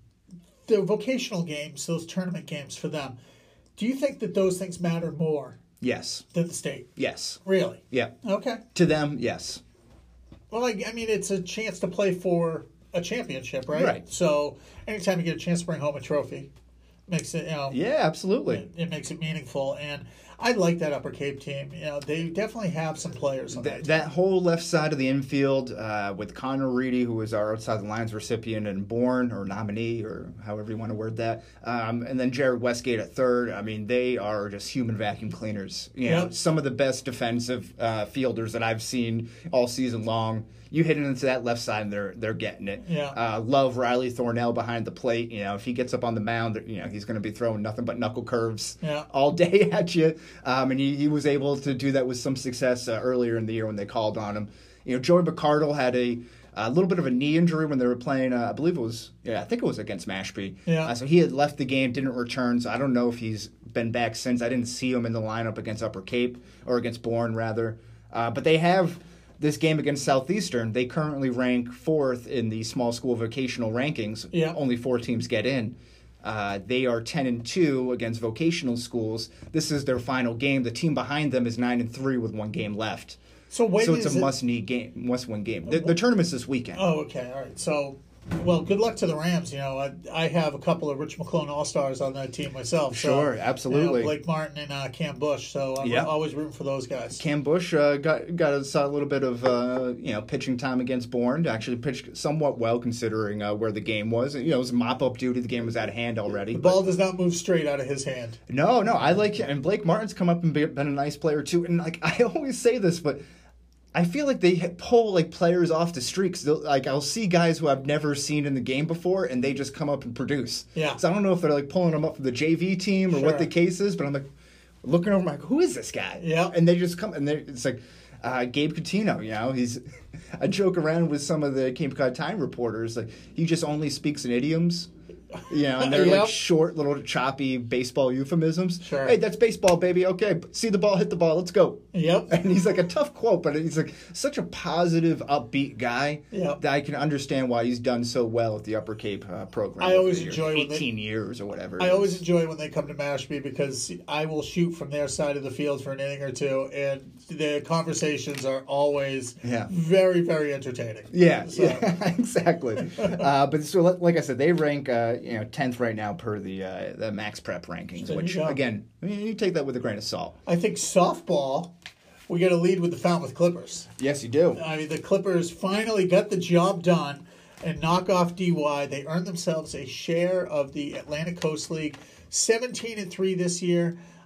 B: the vocational games, those tournament games for them, do you think that those things matter more
A: Yes.
B: than the state?
A: Yes.
B: Really?
A: Yeah.
B: Okay.
A: To them, yes.
B: Well, I, I mean, it's a chance to play for a championship, right?
A: Right.
B: So anytime you get a chance to bring home a trophy, makes it, you know...
A: Yeah, absolutely.
B: It, it makes it meaningful, and I like that Upper Cape team. You know, they definitely have some players on that.
A: Th- that whole left side of the infield uh, with Connor Reedy, who was our outside the lines recipient and born or nominee, or however you want to word that, um, and then Jared Westgate at third. I mean, they are just human vacuum cleaners. You know,
B: Yep.
A: some of the best defensive uh, fielders that I've seen all season long. You hit it into that left side, and they're they're getting it.
B: Yeah.
A: Uh, love Riley Thornell behind the plate. You know, if he gets up on the mound, you know, he's going to be throwing nothing but knuckle curves
B: Yeah.
A: all day at you. Um, and he, he was able to do that with some success uh, earlier in the year when they called on him. You know, Joey McCardle had a, a little bit of a knee injury when they were playing. Uh, I believe it was, yeah, I think it was against Mashpee.
B: Yeah.
A: Uh, so he had left the game, didn't return. So I don't know if he's been back since. I didn't see him in the lineup against Upper Cape, or against Bourne rather. Uh, but they have this game against Southeastern. They currently rank fourth in the small school vocational rankings.
B: Yeah.
A: Only four teams get in. Uh, they are ten and two against vocational schools. This is their final game. The team behind them is nine and three with one game left.
B: So when
A: So it's
B: is
A: a
B: it-
A: must-need game, must-win game. The, the tournament's this weekend.
B: Oh, okay, all right. So, well, good luck to the Rams. You know, I, I have a couple of Rich McClone All Stars on that team myself. So,
A: Sure,
B: you know,
A: absolutely.
B: Blake Martin and uh, Cam Bush. So I'm
A: Yep.
B: always rooting for those guys.
A: Cam Bush uh, got got us a little bit of uh, you know pitching time against Bourne. Actually pitched somewhat well considering uh, where the game was. You know, it was mop-up duty. The game was out of hand already.
B: The
A: but-
B: ball does not move straight out of his hand.
A: No, no, I like and Blake Martin's come up and be, been a nice player too. And like I always say this, but I feel like they pull like players off the streaks. They'll- Like I'll see guys who I've never seen in the game before, and they just come up and produce.
B: Yeah.
A: So I don't know if they're like pulling them up from the J V team or
B: Sure.
A: what the case is, but I'm like looking over, I'm like, who is this guy?
B: Yeah.
A: And they just come, and they it's like uh, Gabe Coutinho. You know, he's I joke around with some of the Cape Cod Time reporters, like he just only speaks in idioms. You know, and they're
B: Yep.
A: like short, little choppy baseball euphemisms.
B: Sure.
A: Hey, that's baseball, baby. Okay, see the ball, hit the ball. Let's go.
B: Yep.
A: And he's like a tough quote, but he's like such a positive, upbeat guy
B: Yep.
A: that I can understand why he's done so well at the Upper Cape uh, program.
B: I
A: over
B: always
A: the years.
B: enjoy when they-
A: eighteen years or whatever. it
B: I
A: is.
B: always enjoy when they come to Mashpee because I will shoot from their side of the field for an inning or two, and the conversations are always
A: Yeah.
B: very, very entertaining.
A: Yeah,
B: So-
A: yeah, exactly. uh, but so, li- like I said, they rank uh, you know tenth right now per the uh, the Max Prep rankings.
B: There you
A: Which
B: go.
A: again, I mean, you take that with a grain of salt.
B: I think softball, we got to lead with the Falmouth Clippers.
A: Yes, you do.
B: I mean, the Clippers finally got the job done and knock off D Y. They earned themselves a share of the Atlantic Coast League, seventeen and three this year.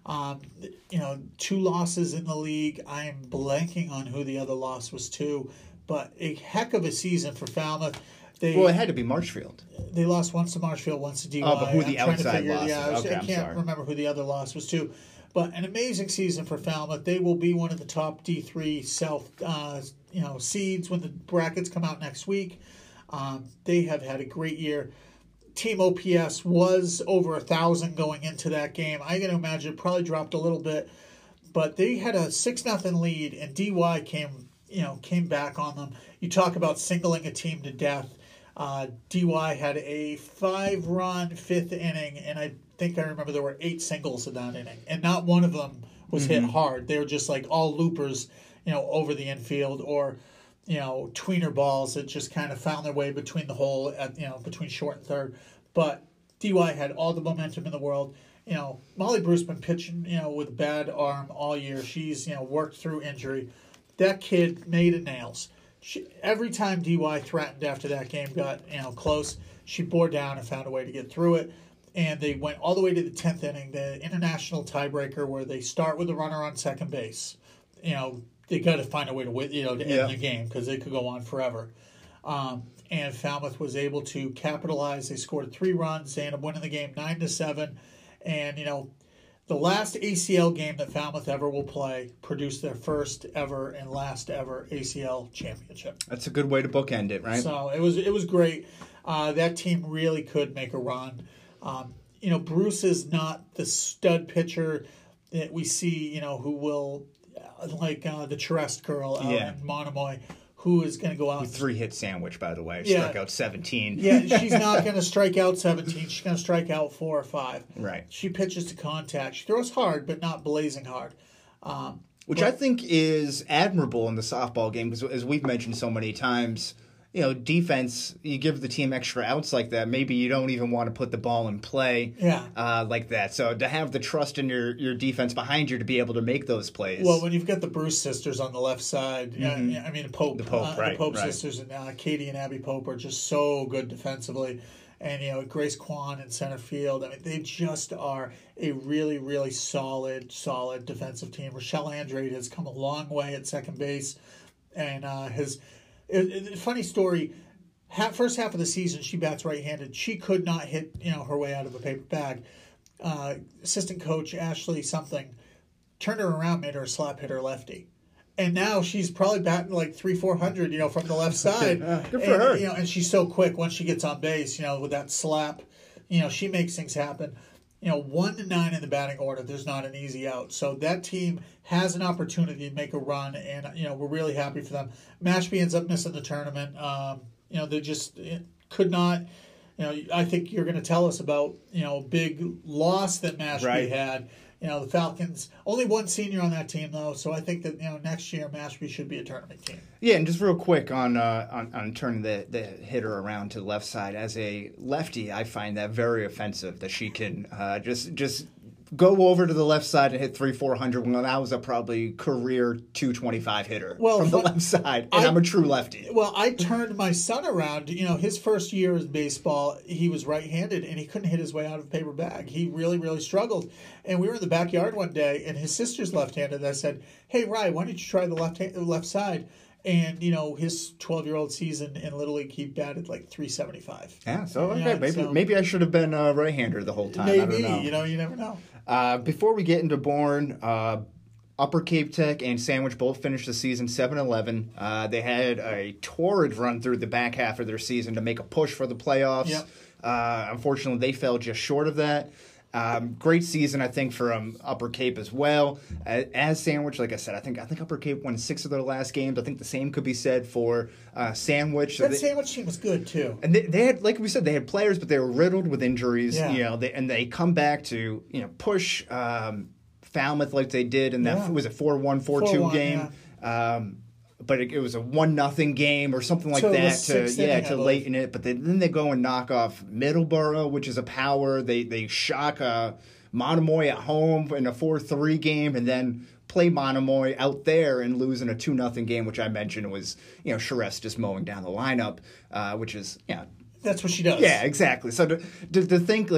B: Um, you know, two losses in the league. I am blanking on who the other loss was to, but a heck of a season for Falmouth. They,
A: well, it had to be Marshfield.
B: They lost once to Marshfield, once to D Y.
A: Oh, but who the
B: I'm
A: outside
B: trying to figure,
A: loss?
B: Yeah, I, was,
A: okay,
B: I
A: I'm
B: can't
A: sorry.
B: remember who the other loss was to. But an amazing season for Falmouth. They will be one of the top D three South uh, you know, seeds when the brackets come out next week. Um, they have had a great year. Team O P S was over one thousand going into that game. I can imagine it probably dropped a little bit. But they had a six nothing lead, and D Y came, you know, came back on them. You talk about singling a team to death. Uh, D Y had a five-run fifth inning, and I think I remember there were eight singles in that inning, and not one of them was mm-hmm. hit hard. They were just like all loopers, you know, over the infield, or you know, tweener balls that just kind of found their way between the hole at you know between short and third. But D Y had all the momentum in the world. You know, Molly Bruce been pitching, you know, with a bad arm all year. She's you know worked through injury. That kid made it nails. She, every time D Y threatened after that game got you know close, she bore down and found a way to get through it. And they went all the way to the tenth inning, the international tiebreaker, where they start with a runner on second base. You know, they got to find a way to win, you know, to
A: yeah.
B: end the game because they could go on forever. Um, and Falmouth was able to capitalize. They scored three runs. They ended up winning the game nine to seven. And you know, the last A C L game that Falmouth ever will play produced their first ever and last ever A C L championship.
A: That's a good way to bookend it, right?
B: So it was it was great. Uh, that team really could make a run. Um, you know, Bruce is not the stud pitcher that we see. You know, who will uh, like uh, the Charest girl out
A: yeah.
B: in Monomoy, who is going to go out.
A: Three hit sandwich, by the way,
B: yeah.
A: struck out seventeen.
B: Yeah, she's not going to strike out seventeen. She's going to strike out four or five.
A: Right.
B: She pitches to contact. She throws hard, but not blazing hard. Um,
A: Which
B: but,
A: I think is admirable in the softball game because, as we've mentioned so many times, you know, defense, you give the team extra outs like that, maybe you don't even want to put the ball in play
B: yeah.
A: uh, like that. So to have the trust in your, your defense behind you to be able to make those plays.
B: Well, when you've got the Bruce sisters on the left side, mm-hmm. uh, I mean, Pope,
A: the Pope,
B: uh,
A: right,
B: the Pope
A: right.
B: sisters, and uh, Katie and Abby Pope are just so good defensively. And, you know, Grace Kwan in center field, I mean, they just are a really, really solid, solid defensive team. Rochelle Andrade has come a long way at second base and uh, has... It, it, funny story. Half, first half of the season, she bats right-handed. She could not hit, you know, her way out of a paper bag. Uh, assistant coach Ashley something turned her around, made her a slap hitter lefty, and now she's probably batting like three, four hundred, you know, from the left side.
A: Good for
B: and,
A: her.
B: You know, and she's so quick once she gets on base. You know, with that slap, you know, she makes things happen. You know, one to nine in the batting order, there's not an easy out. So that team has an opportunity to make a run, and, you know, we're really happy for them. Mashpee ends up missing the tournament. Um, you know, they just could not, you know, I think you're going to tell us about, you know, big loss that Mashpee
A: right.
B: had. You know, the Falcons, only one senior on that team, though, so I think that, you know, next year Mashpee should be a tournament team.
A: Yeah, and just real quick on uh, on, on turning the, the hitter around to the left side. As a lefty, I find that very offensive that she can uh, just just go over to the left side and hit three, four hundred when that was a probably career two twenty-five hitter
B: well,
A: from the
B: fun,
A: left side, and
B: I,
A: I'm a true lefty.
B: Well, I turned my son around. You know, his first year in baseball, he was right-handed, and he couldn't hit his way out of a paper bag. He really, really struggled. And we were in the backyard one day, and his sister's left-handed. And I said, "Hey, Rye, why don't you try the left hand, left side?" And, you know, his twelve-year-old season in Little League, he batted like three seventy-five.
A: Yeah, so okay,
B: yeah,
A: maybe
B: so,
A: maybe I should have been a right-hander the whole time.
B: Maybe,
A: I don't know.
B: you know, you never know.
A: Uh, before we get into Bourne, uh, Upper Cape Tech and Sandwich both finished the season seven and eleven. Uh, they had a torrid run through the back half of their season to make a push for the playoffs.
B: Yep.
A: Uh, unfortunately, they fell just short of that. Um, great season, I think, from Upper Cape as well. As, as Sandwich, like I said, I think I think Upper Cape won six of their last games. I think the same could be said for uh, Sandwich.
B: That
A: they,
B: Sandwich team was good too.
A: And they, they had, like we said, they had players, but they were riddled with injuries.
B: Yeah.
A: You know, they, and they come back to you know push um, Falmouth like they did in that
B: Yeah.
A: was a four one, four two game. Yeah. Um, but it, it was a one nothing game or something like
B: So it
A: that
B: was
A: to
B: sixth
A: yeah
B: inning, I
A: to
B: believe.
A: late in it. But they, then they go and knock off Middleborough, which is a power. They they shock uh, Monomoy at home in a four three game, and then play Monomoy out there and lose in a two nothing game, which I mentioned was you know Charest just mowing down the lineup, uh, which is yeah.
B: That's what she does.
A: Yeah, exactly. So to, to, to think, like,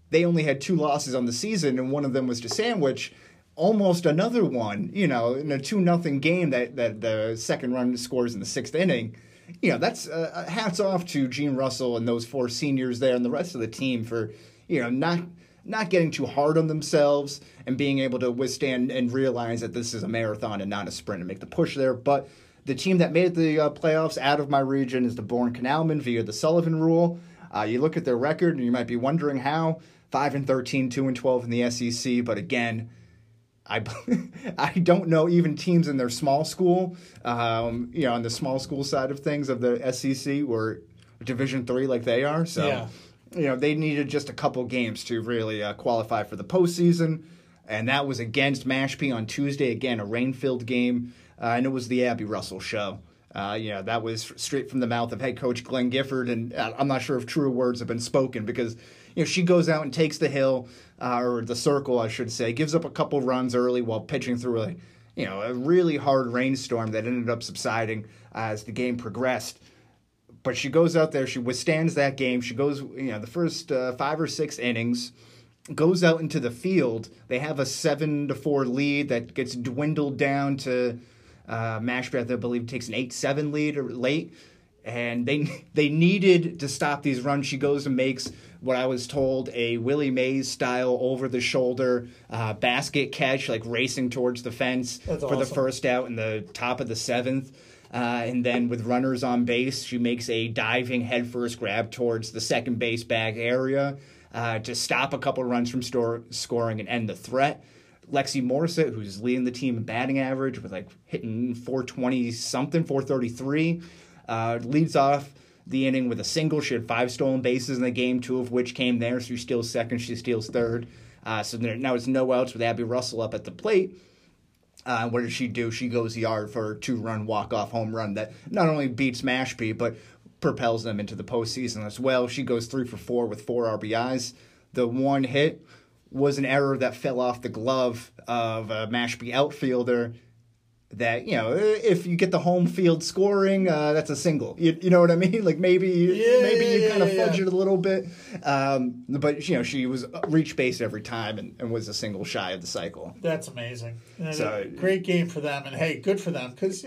A: they only had two losses on the season, and one of them was to Sandwich. Almost another one, you know, in a two nothing game that, that the second run scores in the sixth inning. You know, that's uh, hats off to Gene Russell and those four seniors there and the rest of the team for, you know, not not getting too hard on themselves and being able to withstand and realize that this is a marathon and not a sprint and make the push there. But the team that made the uh, playoffs out of my region is the Bourne Canalmen via the Sullivan rule. Uh, you look at their record and you might be wondering how. five and thirteen, two and twelve in the S E C, but again, I, I don't know even teams in their small school, um, you know, on the small school side of things of the S E C or Division three like they are. So,
B: yeah.
A: you know, they needed just a couple games to really uh, qualify for the postseason, and that was against Mashpee on Tuesday. Again, a rain-filled game, uh, and it was the Abby Russell show. Uh, you know, that was straight from the mouth of head coach Glenn Gifford, and I'm not sure if truer words have been spoken because, you know, she goes out and takes the hill, uh, or the circle, I should say, gives up a couple runs early while pitching through a, you know, a really hard rainstorm that ended up subsiding uh, as the game progressed. But she goes out there, she withstands that game. She goes, you know, the first uh, five or six innings, goes out into the field. They have a seven to four lead that gets dwindled down to uh, Mashpee, I believe, takes an eight seven lead or late. And they they needed to stop these runs. She goes and makes what I was told a Willie Mays style over the shoulder uh, basket catch, like racing towards the fence
B: That's
A: for
B: awesome.
A: the first out in the top of the seventh. Uh, and then with runners on base, she makes a diving headfirst grab towards the second base bag area uh, to stop a couple runs from store, scoring and end the threat. Lexi Morissette, who's leading the team in batting average with like hitting four twenty something, four thirty-three. Uh, leads off the inning with a single. She had five stolen bases in the game, two of which came there. So she steals second, she steals third. Uh, so there, now it's no outs with Abby Russell up at the plate. Uh, what does she do? She goes yard for a two-run walk-off home run that not only beats Mashpee, but propels them into the postseason as well. She goes three for four with four R B Is. The one hit was an error that fell off the glove of a Mashpee outfielder that, you know, if you get the home field scoring, uh, that's a single. You, you know what I mean? Like maybe
B: Yeah,
A: maybe you
B: yeah,
A: kind of
B: yeah.
A: fudge it a little bit. Um, but, you know, she was reach base every time and, and was a single shy of the cycle.
B: That's amazing. And
A: So-
B: a great game for them, and hey, good for them because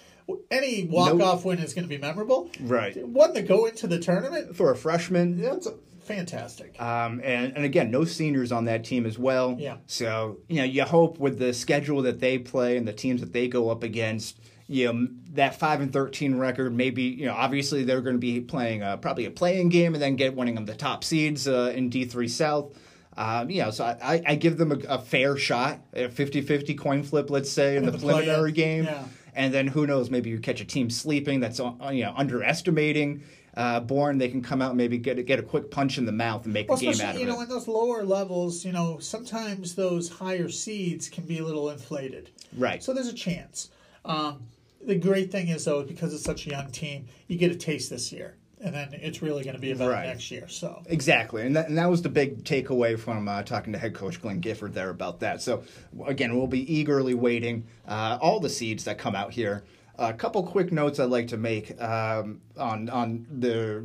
B: any walk-off win is going to be memorable.
A: Right.
B: One to go into the tournament,
A: For a freshman,
B: that's fantastic.
A: Um, and, and again, no seniors on that team as well.
B: Yeah.
A: So, you know, you hope with the schedule that they play and the teams that they go up against, you know, that five and thirteen record, maybe, you know, obviously they're going to be playing uh, probably a playing game and then get winning them the top seeds uh, in D three South. Um, you know, so I, I give them a, a fair shot, a fifty-fifty coin flip, let's say, in,
B: In
A: the,
B: the
A: preliminary
B: play-in.
A: game.
B: Yeah.
A: And then who knows, maybe you catch a team sleeping that's, uh, you know, underestimating uh, Bourne. They can come out and maybe get a, get a quick punch in the mouth and make
B: Well,
A: a game
B: especially,
A: out of
B: you
A: it.
B: know, in those lower levels, you know, sometimes those higher seeds can be a little inflated.
A: Right.
B: So there's a chance. Um, the great thing is, though, because it's such a young team, you get a taste this year. And then it's really going to be about
A: Right.
B: next year. So
A: Exactly, and that, and that was the big takeaway from uh, talking to head coach Glenn Gifford there about that. So, again, we'll be eagerly waiting uh, all the seeds that come out here. A couple quick notes I'd like to make um, on on the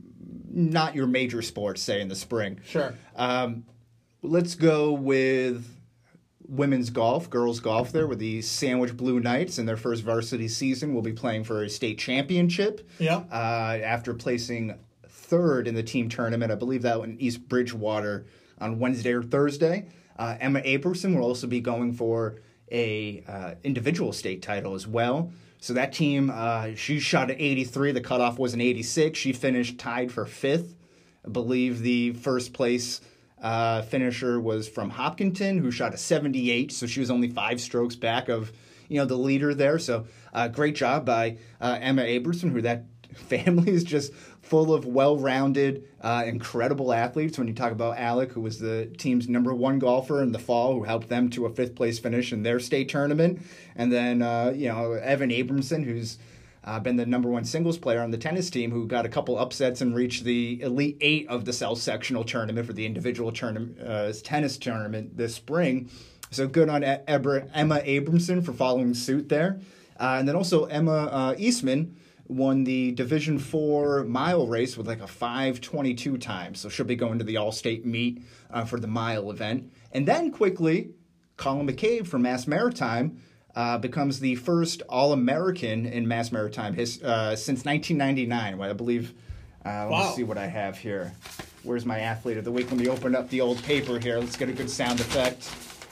A: not your major sports, say, in the spring.
B: Sure.
A: Um, let's go with women's golf, girls golf there with the Sandwich Blue Knights in their first varsity season. Will be playing for a state championship.
B: Yeah.
A: Uh, after placing third in the team tournament, I believe that in East Bridgewater on Wednesday or Thursday. Uh, Emma Aberson will also be going for a uh, individual state title as well. So that team, uh, she shot at eighty-three. The cutoff was an eighty-six. She finished tied for fifth. I believe the first place uh, finisher was from Hopkinton, who shot a seventy-eight. So she was only five strokes back of, you know, the leader there. So uh, great job by uh, Emma Aberson, who that family is just full of well-rounded, uh, incredible athletes. When you talk about Alec, who was the team's number one golfer in the fall, who helped them to a fifth-place finish in their state tournament. And then, uh, you know, Evan Abramson, who's uh, been the number one singles player on the tennis team, who got a couple upsets and reached the Elite Eight of the South Sectional tournament for the individual tournament, uh, tennis tournament this spring. So good on e- Emma Abramson for following suit there. Uh, and then also Emma uh, Eastman, won the Division Four mile race with like a five twenty-two time. So she'll be going to the All-State meet uh, for the mile event. And then quickly, Colin McCabe from Mass Maritime uh, becomes the first All-American in Mass Maritime his, uh, since nineteen ninety-nine. I believe, uh, let
B: wow.
A: me see what I have here. Where's my athlete of the week? Let me open up the old paper here. Let's get a good sound effect.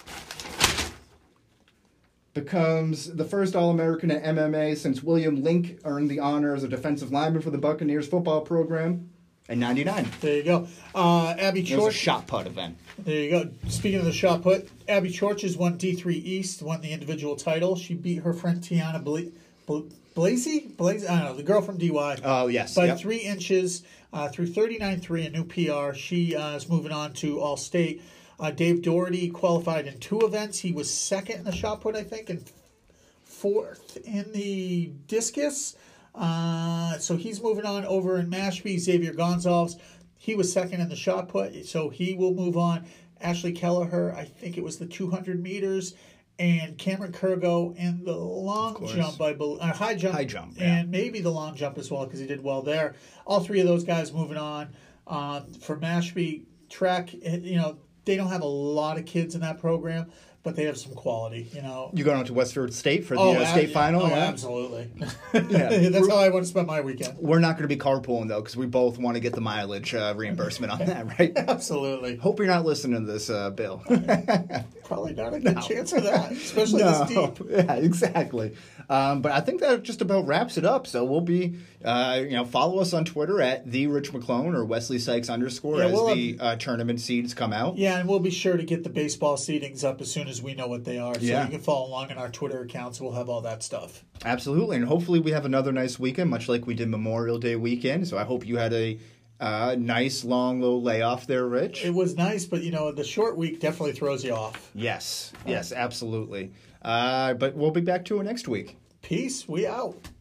A: Becomes the first All-American in M M A since William Link earned the honor as a defensive lineman for the Buccaneers football program in ninety-nine.
B: There you go. Uh, Abby
A: It was a
B: Chorch.
A: shot put event.
B: There you go. Speaking of the shot put, Abby Chorches won D three East, won the individual title. She beat her friend Tiana Bla- Bla- Blasey? Blasey? I don't know, the girl from D Y.
A: Oh, yes.
B: By
A: Yep.
B: three inches uh, through thirty-nine three, a new P R. She uh, is moving on to All-State. Uh, Dave Doherty qualified in two events. He was second in the shot put, I think, and fourth in the discus. Uh, so he's moving on over in Mashpee. Xavier Gonzalez, he was second in the shot put, so he will move on. Ashley Kelleher, I think it was the two hundred meters. And Cameron Kurgo in the long jump, I believe, uh, high jump,
A: High jump, yeah.
B: and maybe the long jump as well because he did well there. All three of those guys moving on. Uh, for Mashpee track, you know, they don't have a lot of kids in that program, but they have some quality, you know.
A: You going out to Westford State for the
B: Oh,
A: uh, state
B: yeah.
A: final?
B: Oh,
A: yeah?
B: absolutely.
A: Yeah.
B: That's how I want to spend my weekend.
A: We're not going to be carpooling, though, because we both want to get the mileage uh, reimbursement on that, right?
B: Absolutely.
A: Hope you're not listening to this, uh, Bill.
B: Probably not a good
A: No.
B: chance of that, especially
A: No,
B: this deep.
A: yeah, exactly. Um, but I think that just about wraps it up. So we'll be, uh, you know, follow us on Twitter at the Rich McClone or Wesley Sykes underscore
B: Yeah,
A: as
B: we'll
A: the uh, tournament seeds come out.
B: Yeah, and we'll be sure to get the baseball seedings up as soon as we know what they are. So
A: Yeah.
B: you can follow along in our Twitter accounts. We'll have all that stuff.
A: Absolutely, and hopefully we have another nice weekend, much like we did Memorial Day weekend. So I hope you had a uh, nice long little layoff there, Rich.
B: It was nice, but, you know, the short week definitely throws you off.
A: Yes, yes, absolutely. Uh, but we'll be back to it next week.
B: Peace. We out.